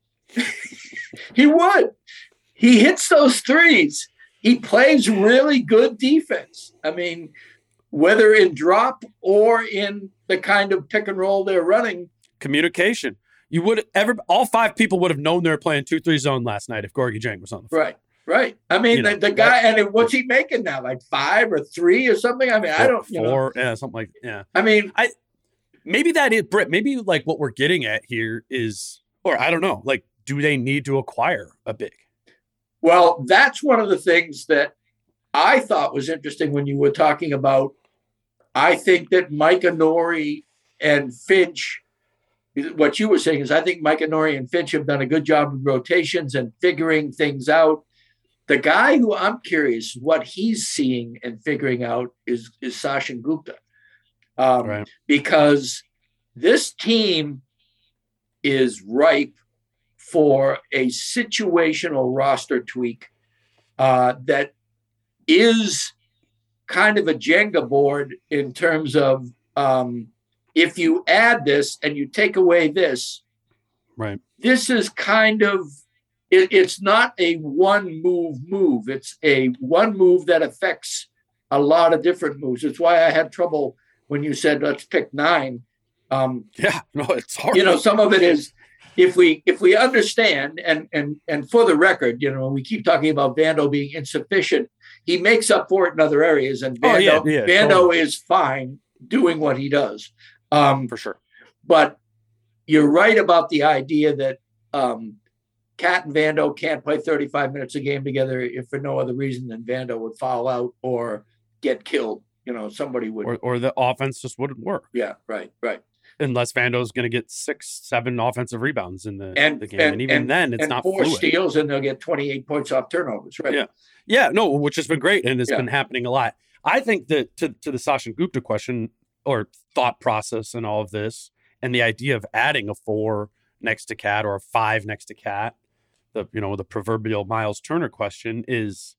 He would. He hits those threes. He plays really good defense. I mean, whether in drop or in the kind of pick and roll they're running.
Communication. You would ever all five people would have known they were playing two three zone last night if Gorgie Jang was on the floor.
Right. Right. I mean,
You know,
the, the guy, and what's he making now? Like five or three or something? I mean, I don't, you know.
Four, yeah, something like yeah.
I mean,
Maybe that is Britt. Maybe like what we're getting at here is, or I don't know, like, do they need to acquire a big?
well, that's one of the things that I thought was interesting when you were talking about. I think that Micah Nori and Finch, what you were saying is I think Micah Nori and Finch have done a good job with rotations and figuring things out. The guy who I'm curious what he's seeing and figuring out is, is Sachin Gupta. Um,
Right.
Because this team is ripe for a situational roster tweak uh, that is kind of a Jenga board in terms of um, if you add this and you take away this,
right,
this is kind of, it, it's not a one move move. It's a one move that affects a lot of different moves. It's why I had trouble when you said, let's pick nine. Um,
yeah, no, it's hard.
You know, some of it is, if we if we understand, and and and for the record, you know, we keep talking about Vando being insufficient. He makes up for it in other areas, and Vando,
oh, yeah, yeah,
Vando
totally.
is fine doing what he does. Um,
for sure.
But you're right about the idea that um, Cat and Vando can't play thirty-five minutes a game together if for no other reason than Vando would foul out or get killed. You know, somebody would.
Or, or the offense just wouldn't work.
Yeah, right, right.
Unless Vando's going to get six, seven offensive rebounds in the,
and,
the game.
And,
and even
and,
then, it's
and
not
four
fluid.
steals, and they'll get twenty-eight points off turnovers, right?
Yeah. Yeah, no, which has been great and has
Yeah.
been happening a lot. I think that to, to the Sachin Gupta question or thought process and all of this, and the idea of adding a four next to Cat or a five next to Cat, the you know the proverbial Miles Turner question is,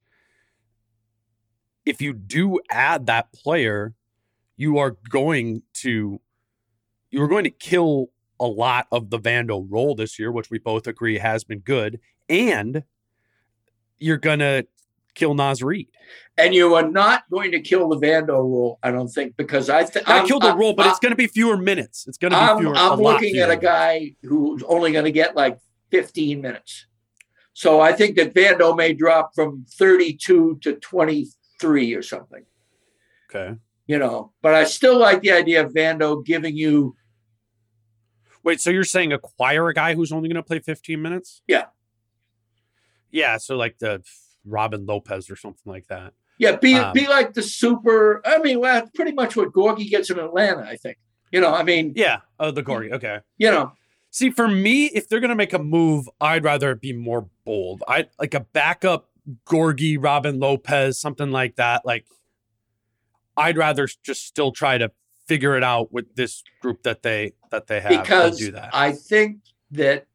if you do add that player, you are going to you are going to kill a lot of the Vando role this year, which we both agree has been good, and you're gonna kill Naz Reid.
And you are not going to kill the Vando rule, I don't think, because I think
Not kill the role, but it's going to be fewer minutes. It's going to be
I'm,
fewer.
I'm
a lot
looking
fewer
at a guy who's only going to get like fifteen minutes. So I think that Vando may drop from thirty-two to twenty-three or something.
Okay.
You know, but I still like the idea of Vando giving you.
Wait, so you're saying acquire a guy who's only going to play fifteen minutes?
Yeah.
Yeah, so like the Robin Lopez or something like that.
Yeah, be
Um,
be like the super. I mean, well, that's pretty much what Gorgie gets in Atlanta, I think. You know, I mean,
Yeah. Oh, the Gorgie. Okay.
you know,
See, for me, if they're going to make a move, I'd rather it be more bold. I like a backup Gorgie, Robin Lopez, something like that. Like, I'd rather just still try to figure it out with this group that they that they have
because
and do that.
I think that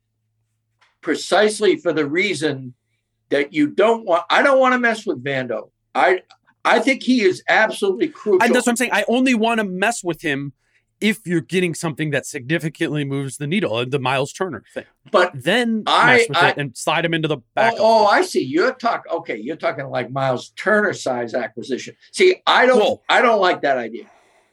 precisely for the reason that you don't want, I don't want to mess with Vando. I I think he is absolutely crucial.
And that's what I'm saying. I only want to mess with him if you're getting something that significantly moves the needle, the Miles Turner thing.
But
Then
I-
mess with
I-
it and slide him into the
oh,
backup.
oh, I see. You're talking. Okay, you're talking like Miles Turner size acquisition. See, I don't.
Whoa.
I don't like that idea.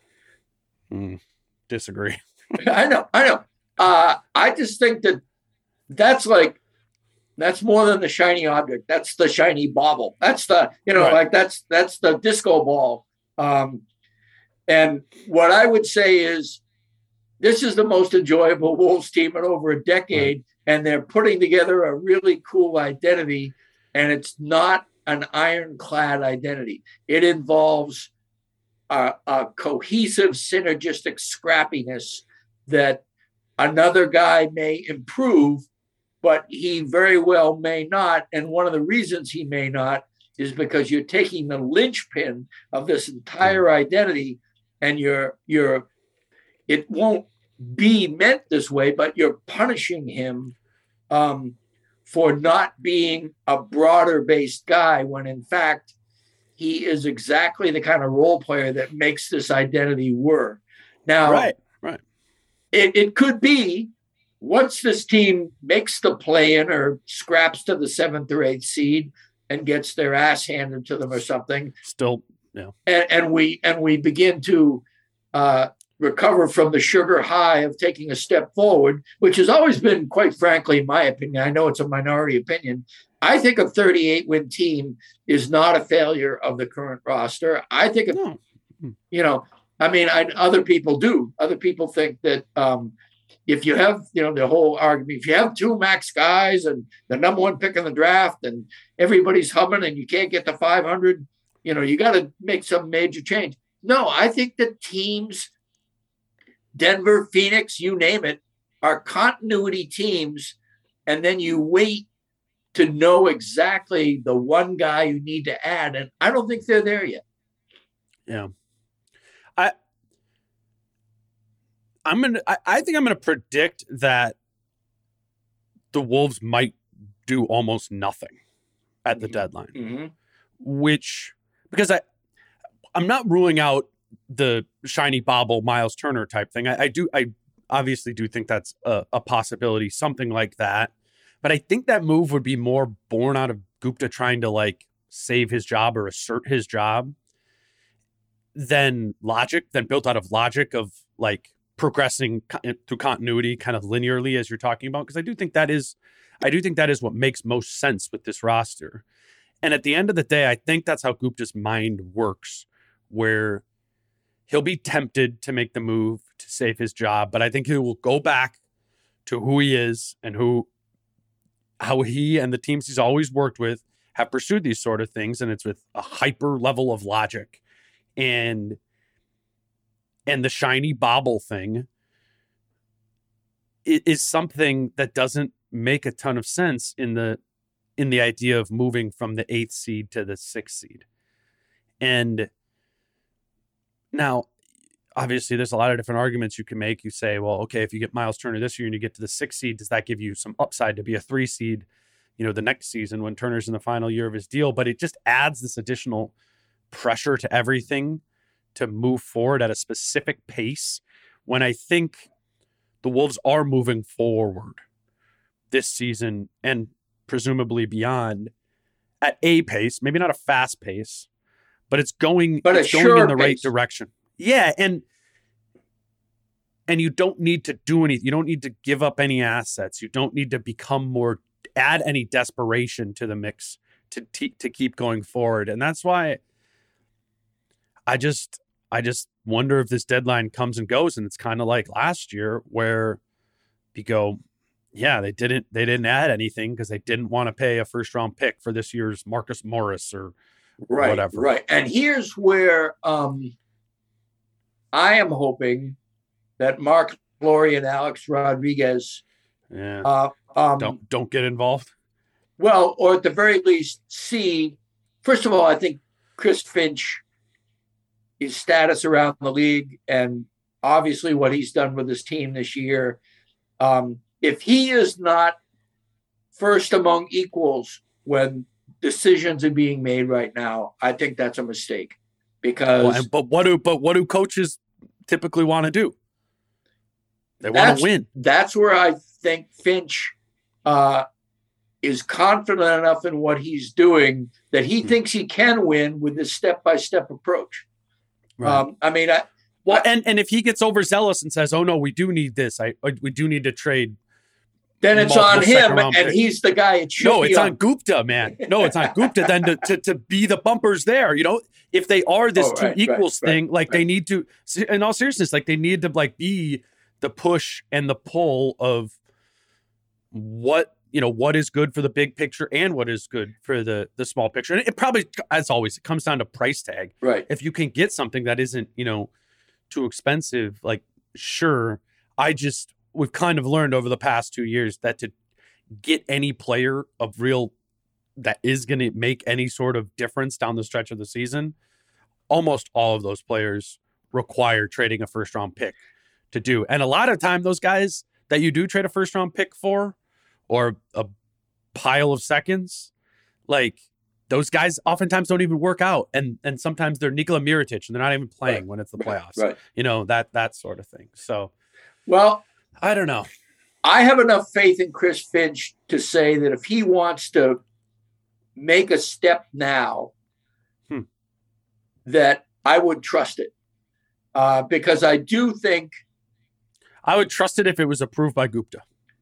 Mm, disagree.
I know. I know. Uh, I just think that that's like that's more than the shiny object. That's the shiny bauble. That's the you know
Right.
like that's that's the disco ball. Um, and what I would say is this is the most enjoyable Wolves team in over a decade, and they're putting together a really cool identity, and it's not an ironclad identity. It involves a, a cohesive, synergistic scrappiness that another guy may improve, but he very well may not. And one of the reasons he may not is because you're taking the linchpin of this entire identity and you're, you're, it won't be meant this way, but you're punishing him um, for not being a broader based guy when in fact, he is exactly the kind of role player that makes this identity work. Now,
Right, right.
It, it could be once this team makes the play-in or scraps to the seventh or eighth seed and gets their ass handed to them or something,
Still, yeah.
and, and we and we begin to uh, recover from the sugar high of taking a step forward, which has always been, quite frankly, in my opinion, I know it's a minority opinion, I think a thirty-eight win team is not a failure of the current roster. I think, if,
No.
you know, I mean, I, other people do. Other people think that um, if you have, you know, the whole argument, if you have two max guys and the number one pick in the draft and everybody's humming and you can't get to five hundred, you know, you got to make some major change. No, I think that teams, Denver, Phoenix, you name it, are continuity teams. And then you wait to know exactly the one guy you need to add. And I don't think they're there yet.
Yeah. I I'm gonna I, I think I'm gonna predict that the Wolves might do almost nothing at the deadline.
Mm-hmm.
Which because I I'm not ruling out the shiny bauble Miles Turner type thing. I, I do, I obviously do think that's a, a possibility, something like that. But I think that move would be more born out of Gupta trying to like save his job or assert his job than logic, than built out of logic of like progressing co- through continuity kind of linearly as you're talking about. Because I do think that is, I do think that is what makes most sense with this roster. And at the end of the day, I think that's how Gupta's mind works, where he'll be tempted to make the move to save his job, but I think he will go back to who he is and who, how he and the teams he's always worked with have pursued these sort of things. And it's with a hyper level of logic. And, and the shiny bauble thing is something that doesn't make a ton of sense in the, in the idea of moving from the eighth seed to the sixth seed. And now, obviously, there's a lot of different arguments you can make. You say, well, okay, if you get Miles Turner this year and you get to the sixth seed, does that give you some upside to be a three seed, you know, the next season when Turner's in the final year of his deal? But it just adds this additional pressure to everything to move forward at a specific pace when I think the Wolves are moving forward this season and presumably beyond at a pace, maybe not a fast pace, but it's going,
but
it's going in the pace. Right direction. Yeah. And, and you don't need to do anything. You don't need to give up any assets. You don't need to become more, add any desperation to the mix to, te- to keep going forward. And that's why I just, I just wonder if this deadline comes and goes. And it's kind of like last year where you go, yeah, they didn't, they didn't add anything because they didn't want to pay a first round pick for this year's Marcus Morris or
right,
whatever.
Right. And here's where um, I am hoping that Mark Flory and Alex Rodriguez
yeah.
uh, um,
don't, don't get involved.
Well, or at the very least see, first of all, I think Chris Finch, his status around the league and obviously what he's done with his team this year, um, if he is not first among equals when decisions are being made right now, I think that's a mistake. Because,
well, and, but what do but what do coaches typically want to do? They want to win.
That's where I think Finch uh, is confident enough in what he's doing that he mm-hmm. thinks he can win with this step-by-step approach. Right. Um, I mean, I,
well,
I,
and and if he gets overzealous and says, "Oh no, we do need this. I we do need to trade."
Then it's on him, and pick. He's the guy it should
No,
be
it's
on.
on Gupta, man. No, it's on Gupta then to, to, to be the bumpers there. You know, if they are this
oh,
two
right,
equals
right,
thing,
right,
like
right.
they need to, in all seriousness, like they need to like be the push and the pull of what, you know, what is good for the big picture and what is good for the, the small picture. And it probably, as always, it comes down to price tag.
Right.
If you can get something that isn't, you know, too expensive, like, sure. I just, we've kind of learned over the past two years that to get any player of real that is going to make any sort of difference down the stretch of the season, almost all of those players require trading a first round pick to do. And a lot of time, those guys that you do trade a first round pick for, or a pile of seconds, like those guys oftentimes don't even work out. And and sometimes they're Nikola Mirotic and they're not even playing
right.
when it's the
right.
playoffs,
right.
you know, that, that sort of thing. So,
well,
I don't know.
I have enough faith in Chris Finch to say that if he wants to make a step now,
hmm.
that I would trust it. Uh, because I do think...
I would trust it if it was approved by Gupta.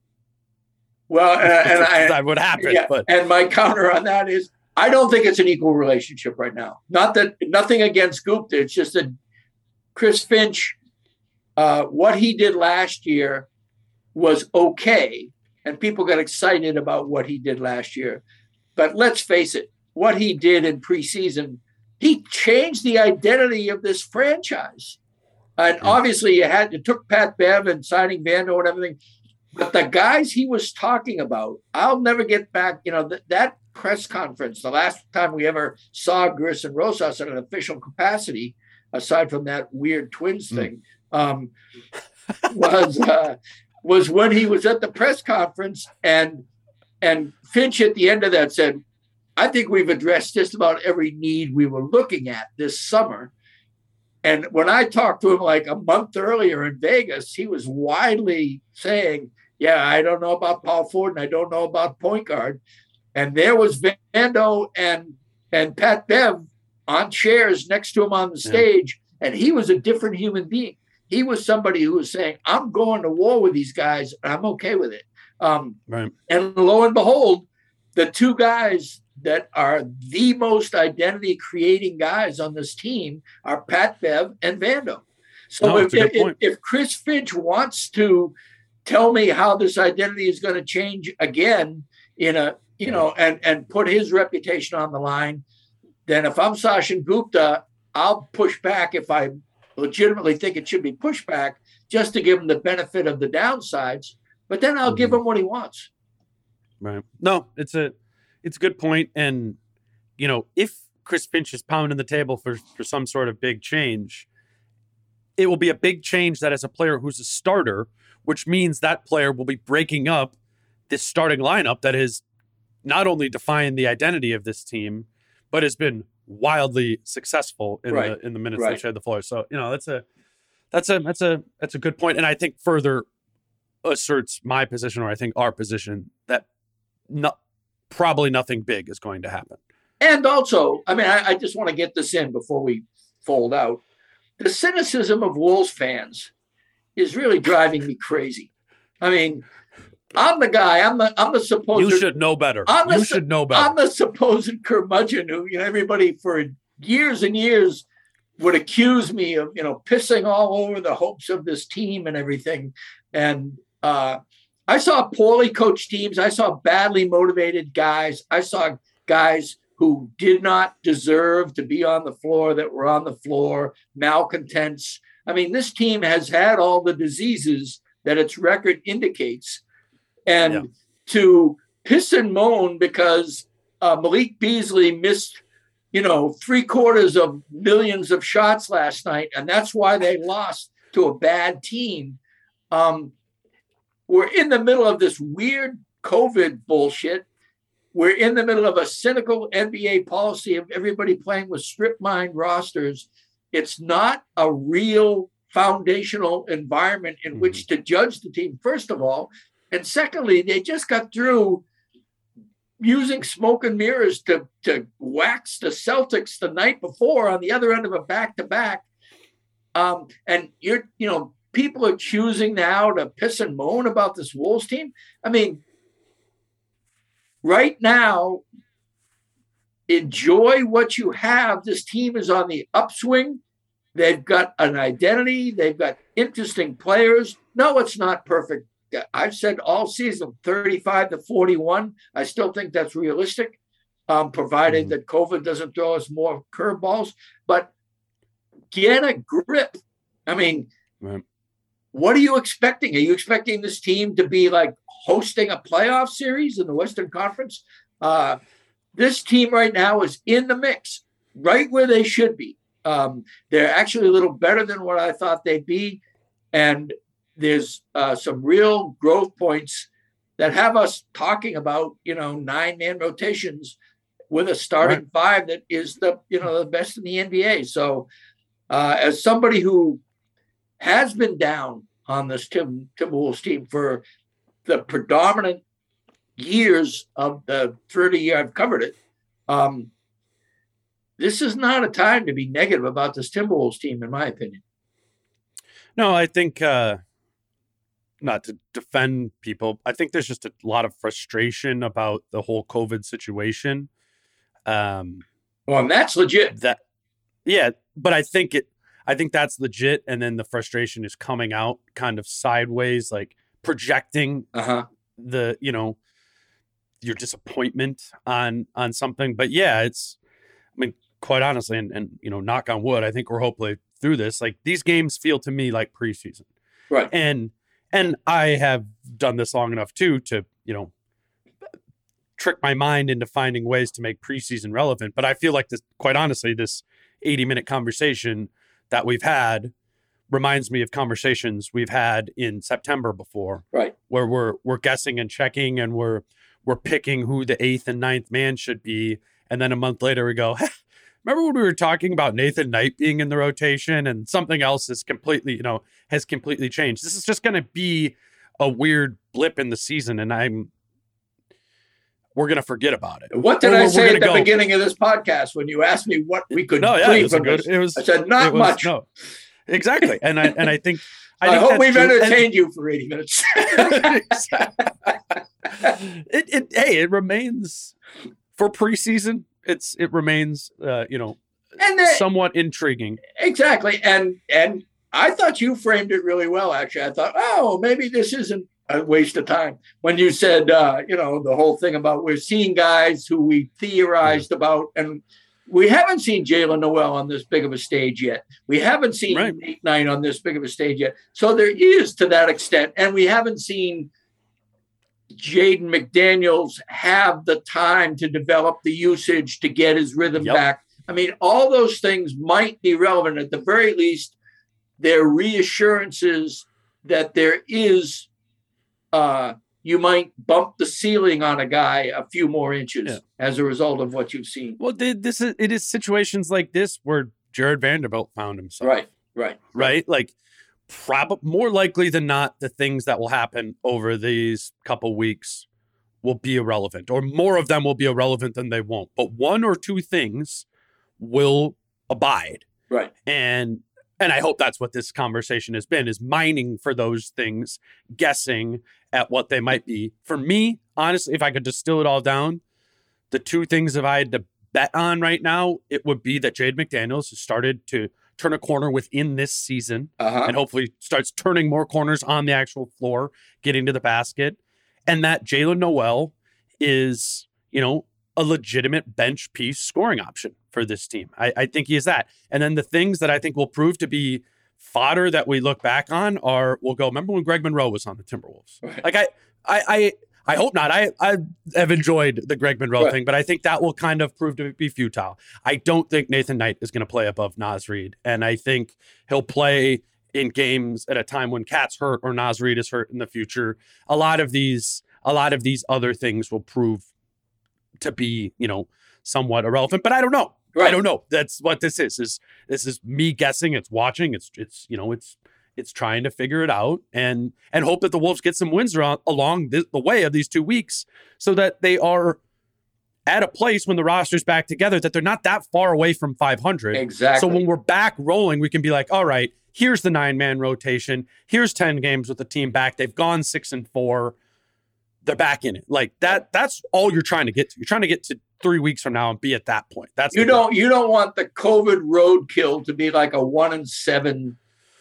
Well, and, and I,
that would happen.
Yeah,
but.
And my counter on that is, I don't think it's an equal relationship right now. Not that, nothing against Gupta. It's just that Chris Finch, uh, what he did last year was okay, and people got excited about what he did last year. But let's face it, what he did in preseason, he changed the identity of this franchise. And
yeah.
obviously, you had it took Pat Bev and signing Vando and everything. But the guys he was talking about, I'll never get back. You know, th- that press conference, the last time we ever saw Gerson Rosas in an official capacity, aside from that weird Twins mm. thing, um, was. Uh, was when he was at the press conference and and Finch at the end of that said, I think we've addressed just about every need we were looking at this summer. And when I talked to him like a month earlier in Vegas, he was widely saying, yeah, I don't know about Paul Ford and I don't know about point guard. And there was Vando and, and Pat Bev on chairs next to him on the stage. Yeah. And he was a different human being. He was somebody who was saying, I'm going to war with these guys. And I'm okay with it. Um,
right.
And lo and behold, the two guys that are the most identity creating guys on this team are Pat Bev and Vando. So
no,
if, if, if Chris Finch wants to tell me how this identity is going to change again in a, you know, and, and put his reputation on the line, then if I'm Sachin Gupta, I'll push back if I legitimately think it should be pushed back just to give him the benefit of the downsides, but then I'll mm-hmm. give him what he wants.
Right. No, it's a, it's a good point. And, you know, if Chris Finch is pounding the table for, for some sort of big change, it will be a big change that as a player who's a starter, which means that player will be breaking up this starting lineup that has not only defined the identity of this team, but has been wildly successful in right. the in the minutes right. they shared the floor. So, you know, that's a that's a that's a that's a good point. And I think further asserts my position, or I think our position, that not probably nothing big is going to happen.
And also, I mean, I, I just want to get this in before we fold out. The cynicism of Wolves fans is really driving me crazy. I mean, I'm the guy. I'm the I'm the supposed.
You should know better.
I'm the,
you should know better.
I'm the supposed curmudgeon who, you know, everybody for years and years would accuse me of, you know, pissing all over the hopes of this team and everything. And uh, I saw poorly coached teams. I saw badly motivated guys. I saw guys who did not deserve to be on the floor that were on the floor, malcontents. I mean, this team has had all the diseases that its record indicates. And yeah. to piss and moan because uh, Malik Beasley missed, you know, three quarters of millions of shots last night, and that's why they lost to a bad team. Um, we're in the middle of this weird COVID bullshit. We're in the middle of a cynical N B A policy of everybody playing with strip mine rosters. It's not a real foundational environment in mm-hmm. which to judge the team, first of all. And secondly, they just got through using smoke and mirrors to, to wax the Celtics the night before on the other end of a back-to-back. Um, and you're, you know, people are choosing now to piss and moan about this Wolves team. I mean, right now, enjoy what you have. This team is on the upswing. They've got an identity. They've got interesting players. No, it's not perfect. I've said all season thirty-five to forty-one. I still think that's realistic, um, provided mm-hmm. that COVID doesn't throw us more curveballs. But get a grip. I mean, right. What are you expecting? Are you expecting this team to be like hosting a playoff series in the Western Conference? Uh, this team right now is in the mix, right where they should be. Um, they're actually a little better than what I thought they'd be. And there's uh, some real growth points that have us talking about, you know, nine man rotations with a starting right. five that is the, you know, the best in the N B A. So uh, as somebody who has been down on this Tim Timberwolves team for the predominant years of the thirty year I've covered it, um, this is not a time to be negative about this Timberwolves team, in my opinion.
No, I think, uh, not to defend people, I think there's just a lot of frustration about the whole COVID situation. Um,
well, and that's legit.
That, yeah, but I think it, I think that's legit. And then the frustration is coming out kind of sideways, like projecting
uh-huh.
the, you know, your disappointment on, on something. But yeah, it's, I mean, quite honestly, and, and, you know, knock on wood, I think we're hopefully through this. Like, these games feel to me like preseason.
Right.
And, And I have done this long enough, too, to, you know, trick my mind into finding ways to make preseason relevant. But I feel like this, quite honestly, this eighty minute conversation that we've had reminds me of conversations we've had in September before.
Right.
Where we're we're guessing and checking and we're we're picking who the eighth and ninth man should be. And then a month later we go, remember when we were talking about Nathan Knight being in the rotation and something else is completely, you know, has completely changed. This is just going to be a weird blip in the season, and I'm we're going to forget about it.
What did
Or
I
we're
say
gonna
at the
go,
beginning of this podcast when you asked me what we could
No, yeah,
glean
it was a
from
good.
this?
It was.
I said not
it was,
much.
No, exactly, and I and I think I,
I,
think
hope
that's
we've
true.
entertained
And-
you for eighty minutes.
it, it hey, it remains for preseason. It's it remains, uh, you know,
and the,
somewhat intriguing.
exactly, and and I thought you framed it really well. Actually, I thought, oh, maybe this isn't a waste of time. When you said, uh, you know, the whole thing about we're seeing guys who we theorized yeah. about, and we haven't seen Jaylen Nowell on this big of a stage yet. We haven't seen
right.
Nate Knight on this big of a stage yet. So there is to that extent, and we haven't seen Jaden McDaniels have the time to develop the usage to get his rhythm
yep.
back. I mean, all those things might be relevant. At the very least, they're reassurances that there is, uh, you might bump the ceiling on a guy a few more inches yeah. as a result of what you've seen.
Well, this is it is situations like this where Jared Vanderbilt found himself.
Right, right,
right. Like, probably more likely than not, the things that will happen over these couple weeks will be irrelevant, or more of them will be irrelevant than they won't. But one or two things will abide.
Right.
And and I hope that's what this conversation has been, is mining for those things, guessing at what they might be. For me, honestly, if I could distill it all down, the two things if I had to bet on right now, it would be that Jaden McDaniels has started to turn a corner within this season
uh-huh.
and hopefully starts turning more corners on the actual floor, getting to the basket. And that Jaylen Nowell is, you know, a legitimate bench piece scoring option for this team. I, I think he is that. And then the things that I think will prove to be fodder that we look back on are, we'll go, remember when Greg Monroe was on the Timberwolves?
Right.
Like I, I, I, I hope not. I, I have enjoyed the Greg Monroe
right.
thing, but I think that will kind of prove to be futile. I don't think Nathan Knight is going to play above Naz Reid. And I think he'll play in games at a time when Cat's hurt or Naz Reid is hurt in the future. A lot of these, a lot of these other things will prove to be, you know, somewhat irrelevant, but I don't know. Right. I don't know. That's what this is. Is this is me guessing? It's watching. It's it's you know it's it's trying to figure it out and and hope that the Wolves get some wins around, along the, the way of these two weeks, so that they are at a place when the roster's back together that they're not that far away from five hundred.
Exactly.
So when we're back rolling, we can be like, all right, here's the nine man rotation. Here's ten games with the team back. They've gone six and four. They're back in it. Like that. That's all you're trying to get to. You're trying to get to three weeks from now and be at that point. That's
you don't. You don't want the COVID roadkill to be like a one and seven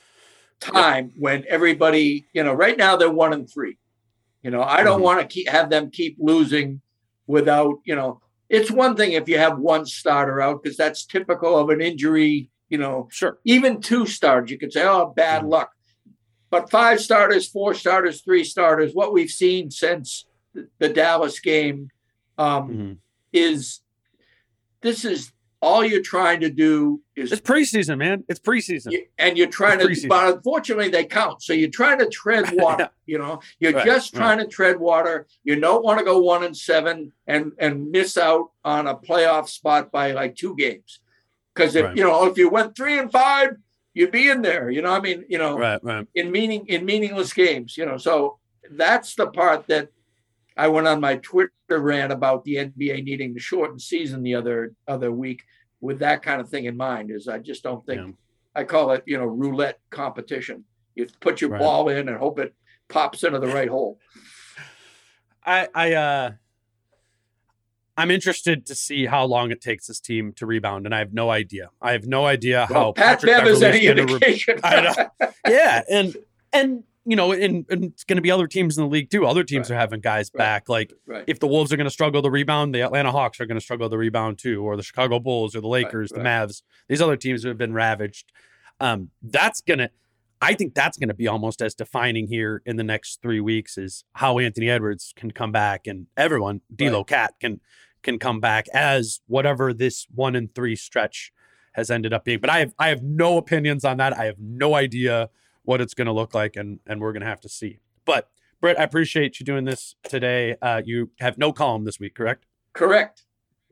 time yep. when everybody, you know, right now they're one and three. You know, I don't mm-hmm. want to keep have them keep losing without. You know, it's one thing if you have one starter out because that's typical of an injury. You know,
sure.
Even two starters, you could say, oh, bad mm-hmm. luck. But five starters, four starters, three starters, what we've seen since the Dallas game um, mm-hmm. is this is all you're trying to do is
it's preseason, man. It's preseason.
You, and you're trying it's to, but unfortunately they count. So you're trying to tread water, you know, you're right, just trying right. to tread water. You don't want to go one and seven and, and miss out on a playoff spot by like two games. Because if, right. you know, if you went three and five, you'd be in there, you know, I mean, you know,
right, right.
in meaning, in meaningless games, you know, so that's the part that I went on my Twitter rant about the N B A needing to shorten season the other, other week with that kind of thing in mind is I just don't think yeah. I call it, you know, roulette competition. You put your right. ball in and hope it pops into the right hole.
I, I, uh, I'm interested to see how long it takes this team to rebound, and I have no idea. I have no idea
well,
how
Pat Bev is any indication.
Re- I know. Yeah, and and you know, and, and it's going to be other teams in the league too. Other teams right. are having guys right. back. Like
right.
if the Wolves are going to struggle to rebound, the Atlanta Hawks are going to struggle to rebound too, or the Chicago Bulls, or the Lakers, right. Right. the Mavs. These other teams have been ravaged. Um, that's gonna. I think that's going to be almost as defining here in the next three weeks is how Anthony Edwards can come back, and everyone, D'Lo right. Cat can. can come back as whatever this one and three stretch has ended up being. But I have I have no opinions on that. I have no idea what it's going to look like, and and we're going to have to see. But Britt, I appreciate you doing this today. Uh, you have no column this week, correct?
Correct.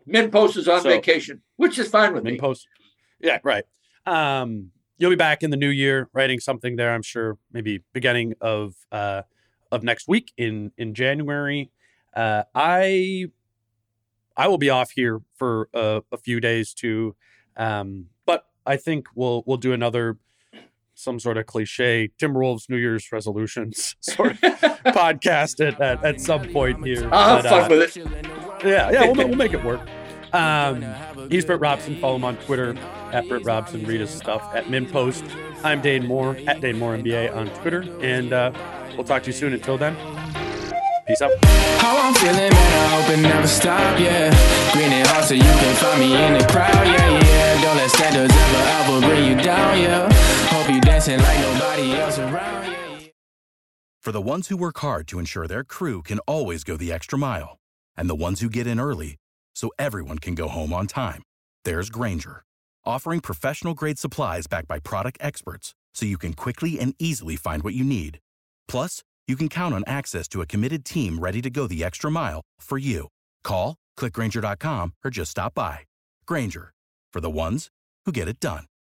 Min Post is on
So-
vacation, which is fine with
Min
me.
Post. Yeah, right. Um, you'll be back in the new year writing something there, I'm sure, maybe beginning of uh, of next week in in January. Uh, I I will be off here for a, a few days too, um, but I think we'll we'll do another some sort of cliche Timberwolves New Year's resolutions sort of podcast at, at at some point here.
I'll have
But,
fun
uh,
with it.
Yeah, yeah, we'll, ma- we'll make it work. Um, he's Britt Robson. Follow him on Twitter at Britt Robson. Read his stuff at MinPost. I'm Dane Moore at Dane Moore N B A on Twitter, and uh, we'll talk to you soon. Until then, peace out.
How I'm feeling, man, I hope it never stop, yeah. Green and hot so you can find me in the crowd, yeah, yeah. Don't let standards ever, ever bring you down, yeah. Hope you dancing like nobody else around, yeah, yeah.
For the ones who work hard to ensure their crew can always go the extra mile, and the ones who get in early so everyone can go home on time, there's Grainger, offering professional-grade supplies backed by product experts so you can quickly and easily find what you need. Plus, you can count on access to a committed team ready to go the extra mile for you. Call, click Grainger dot com, or just stop by. Grainger, for the ones who get it done.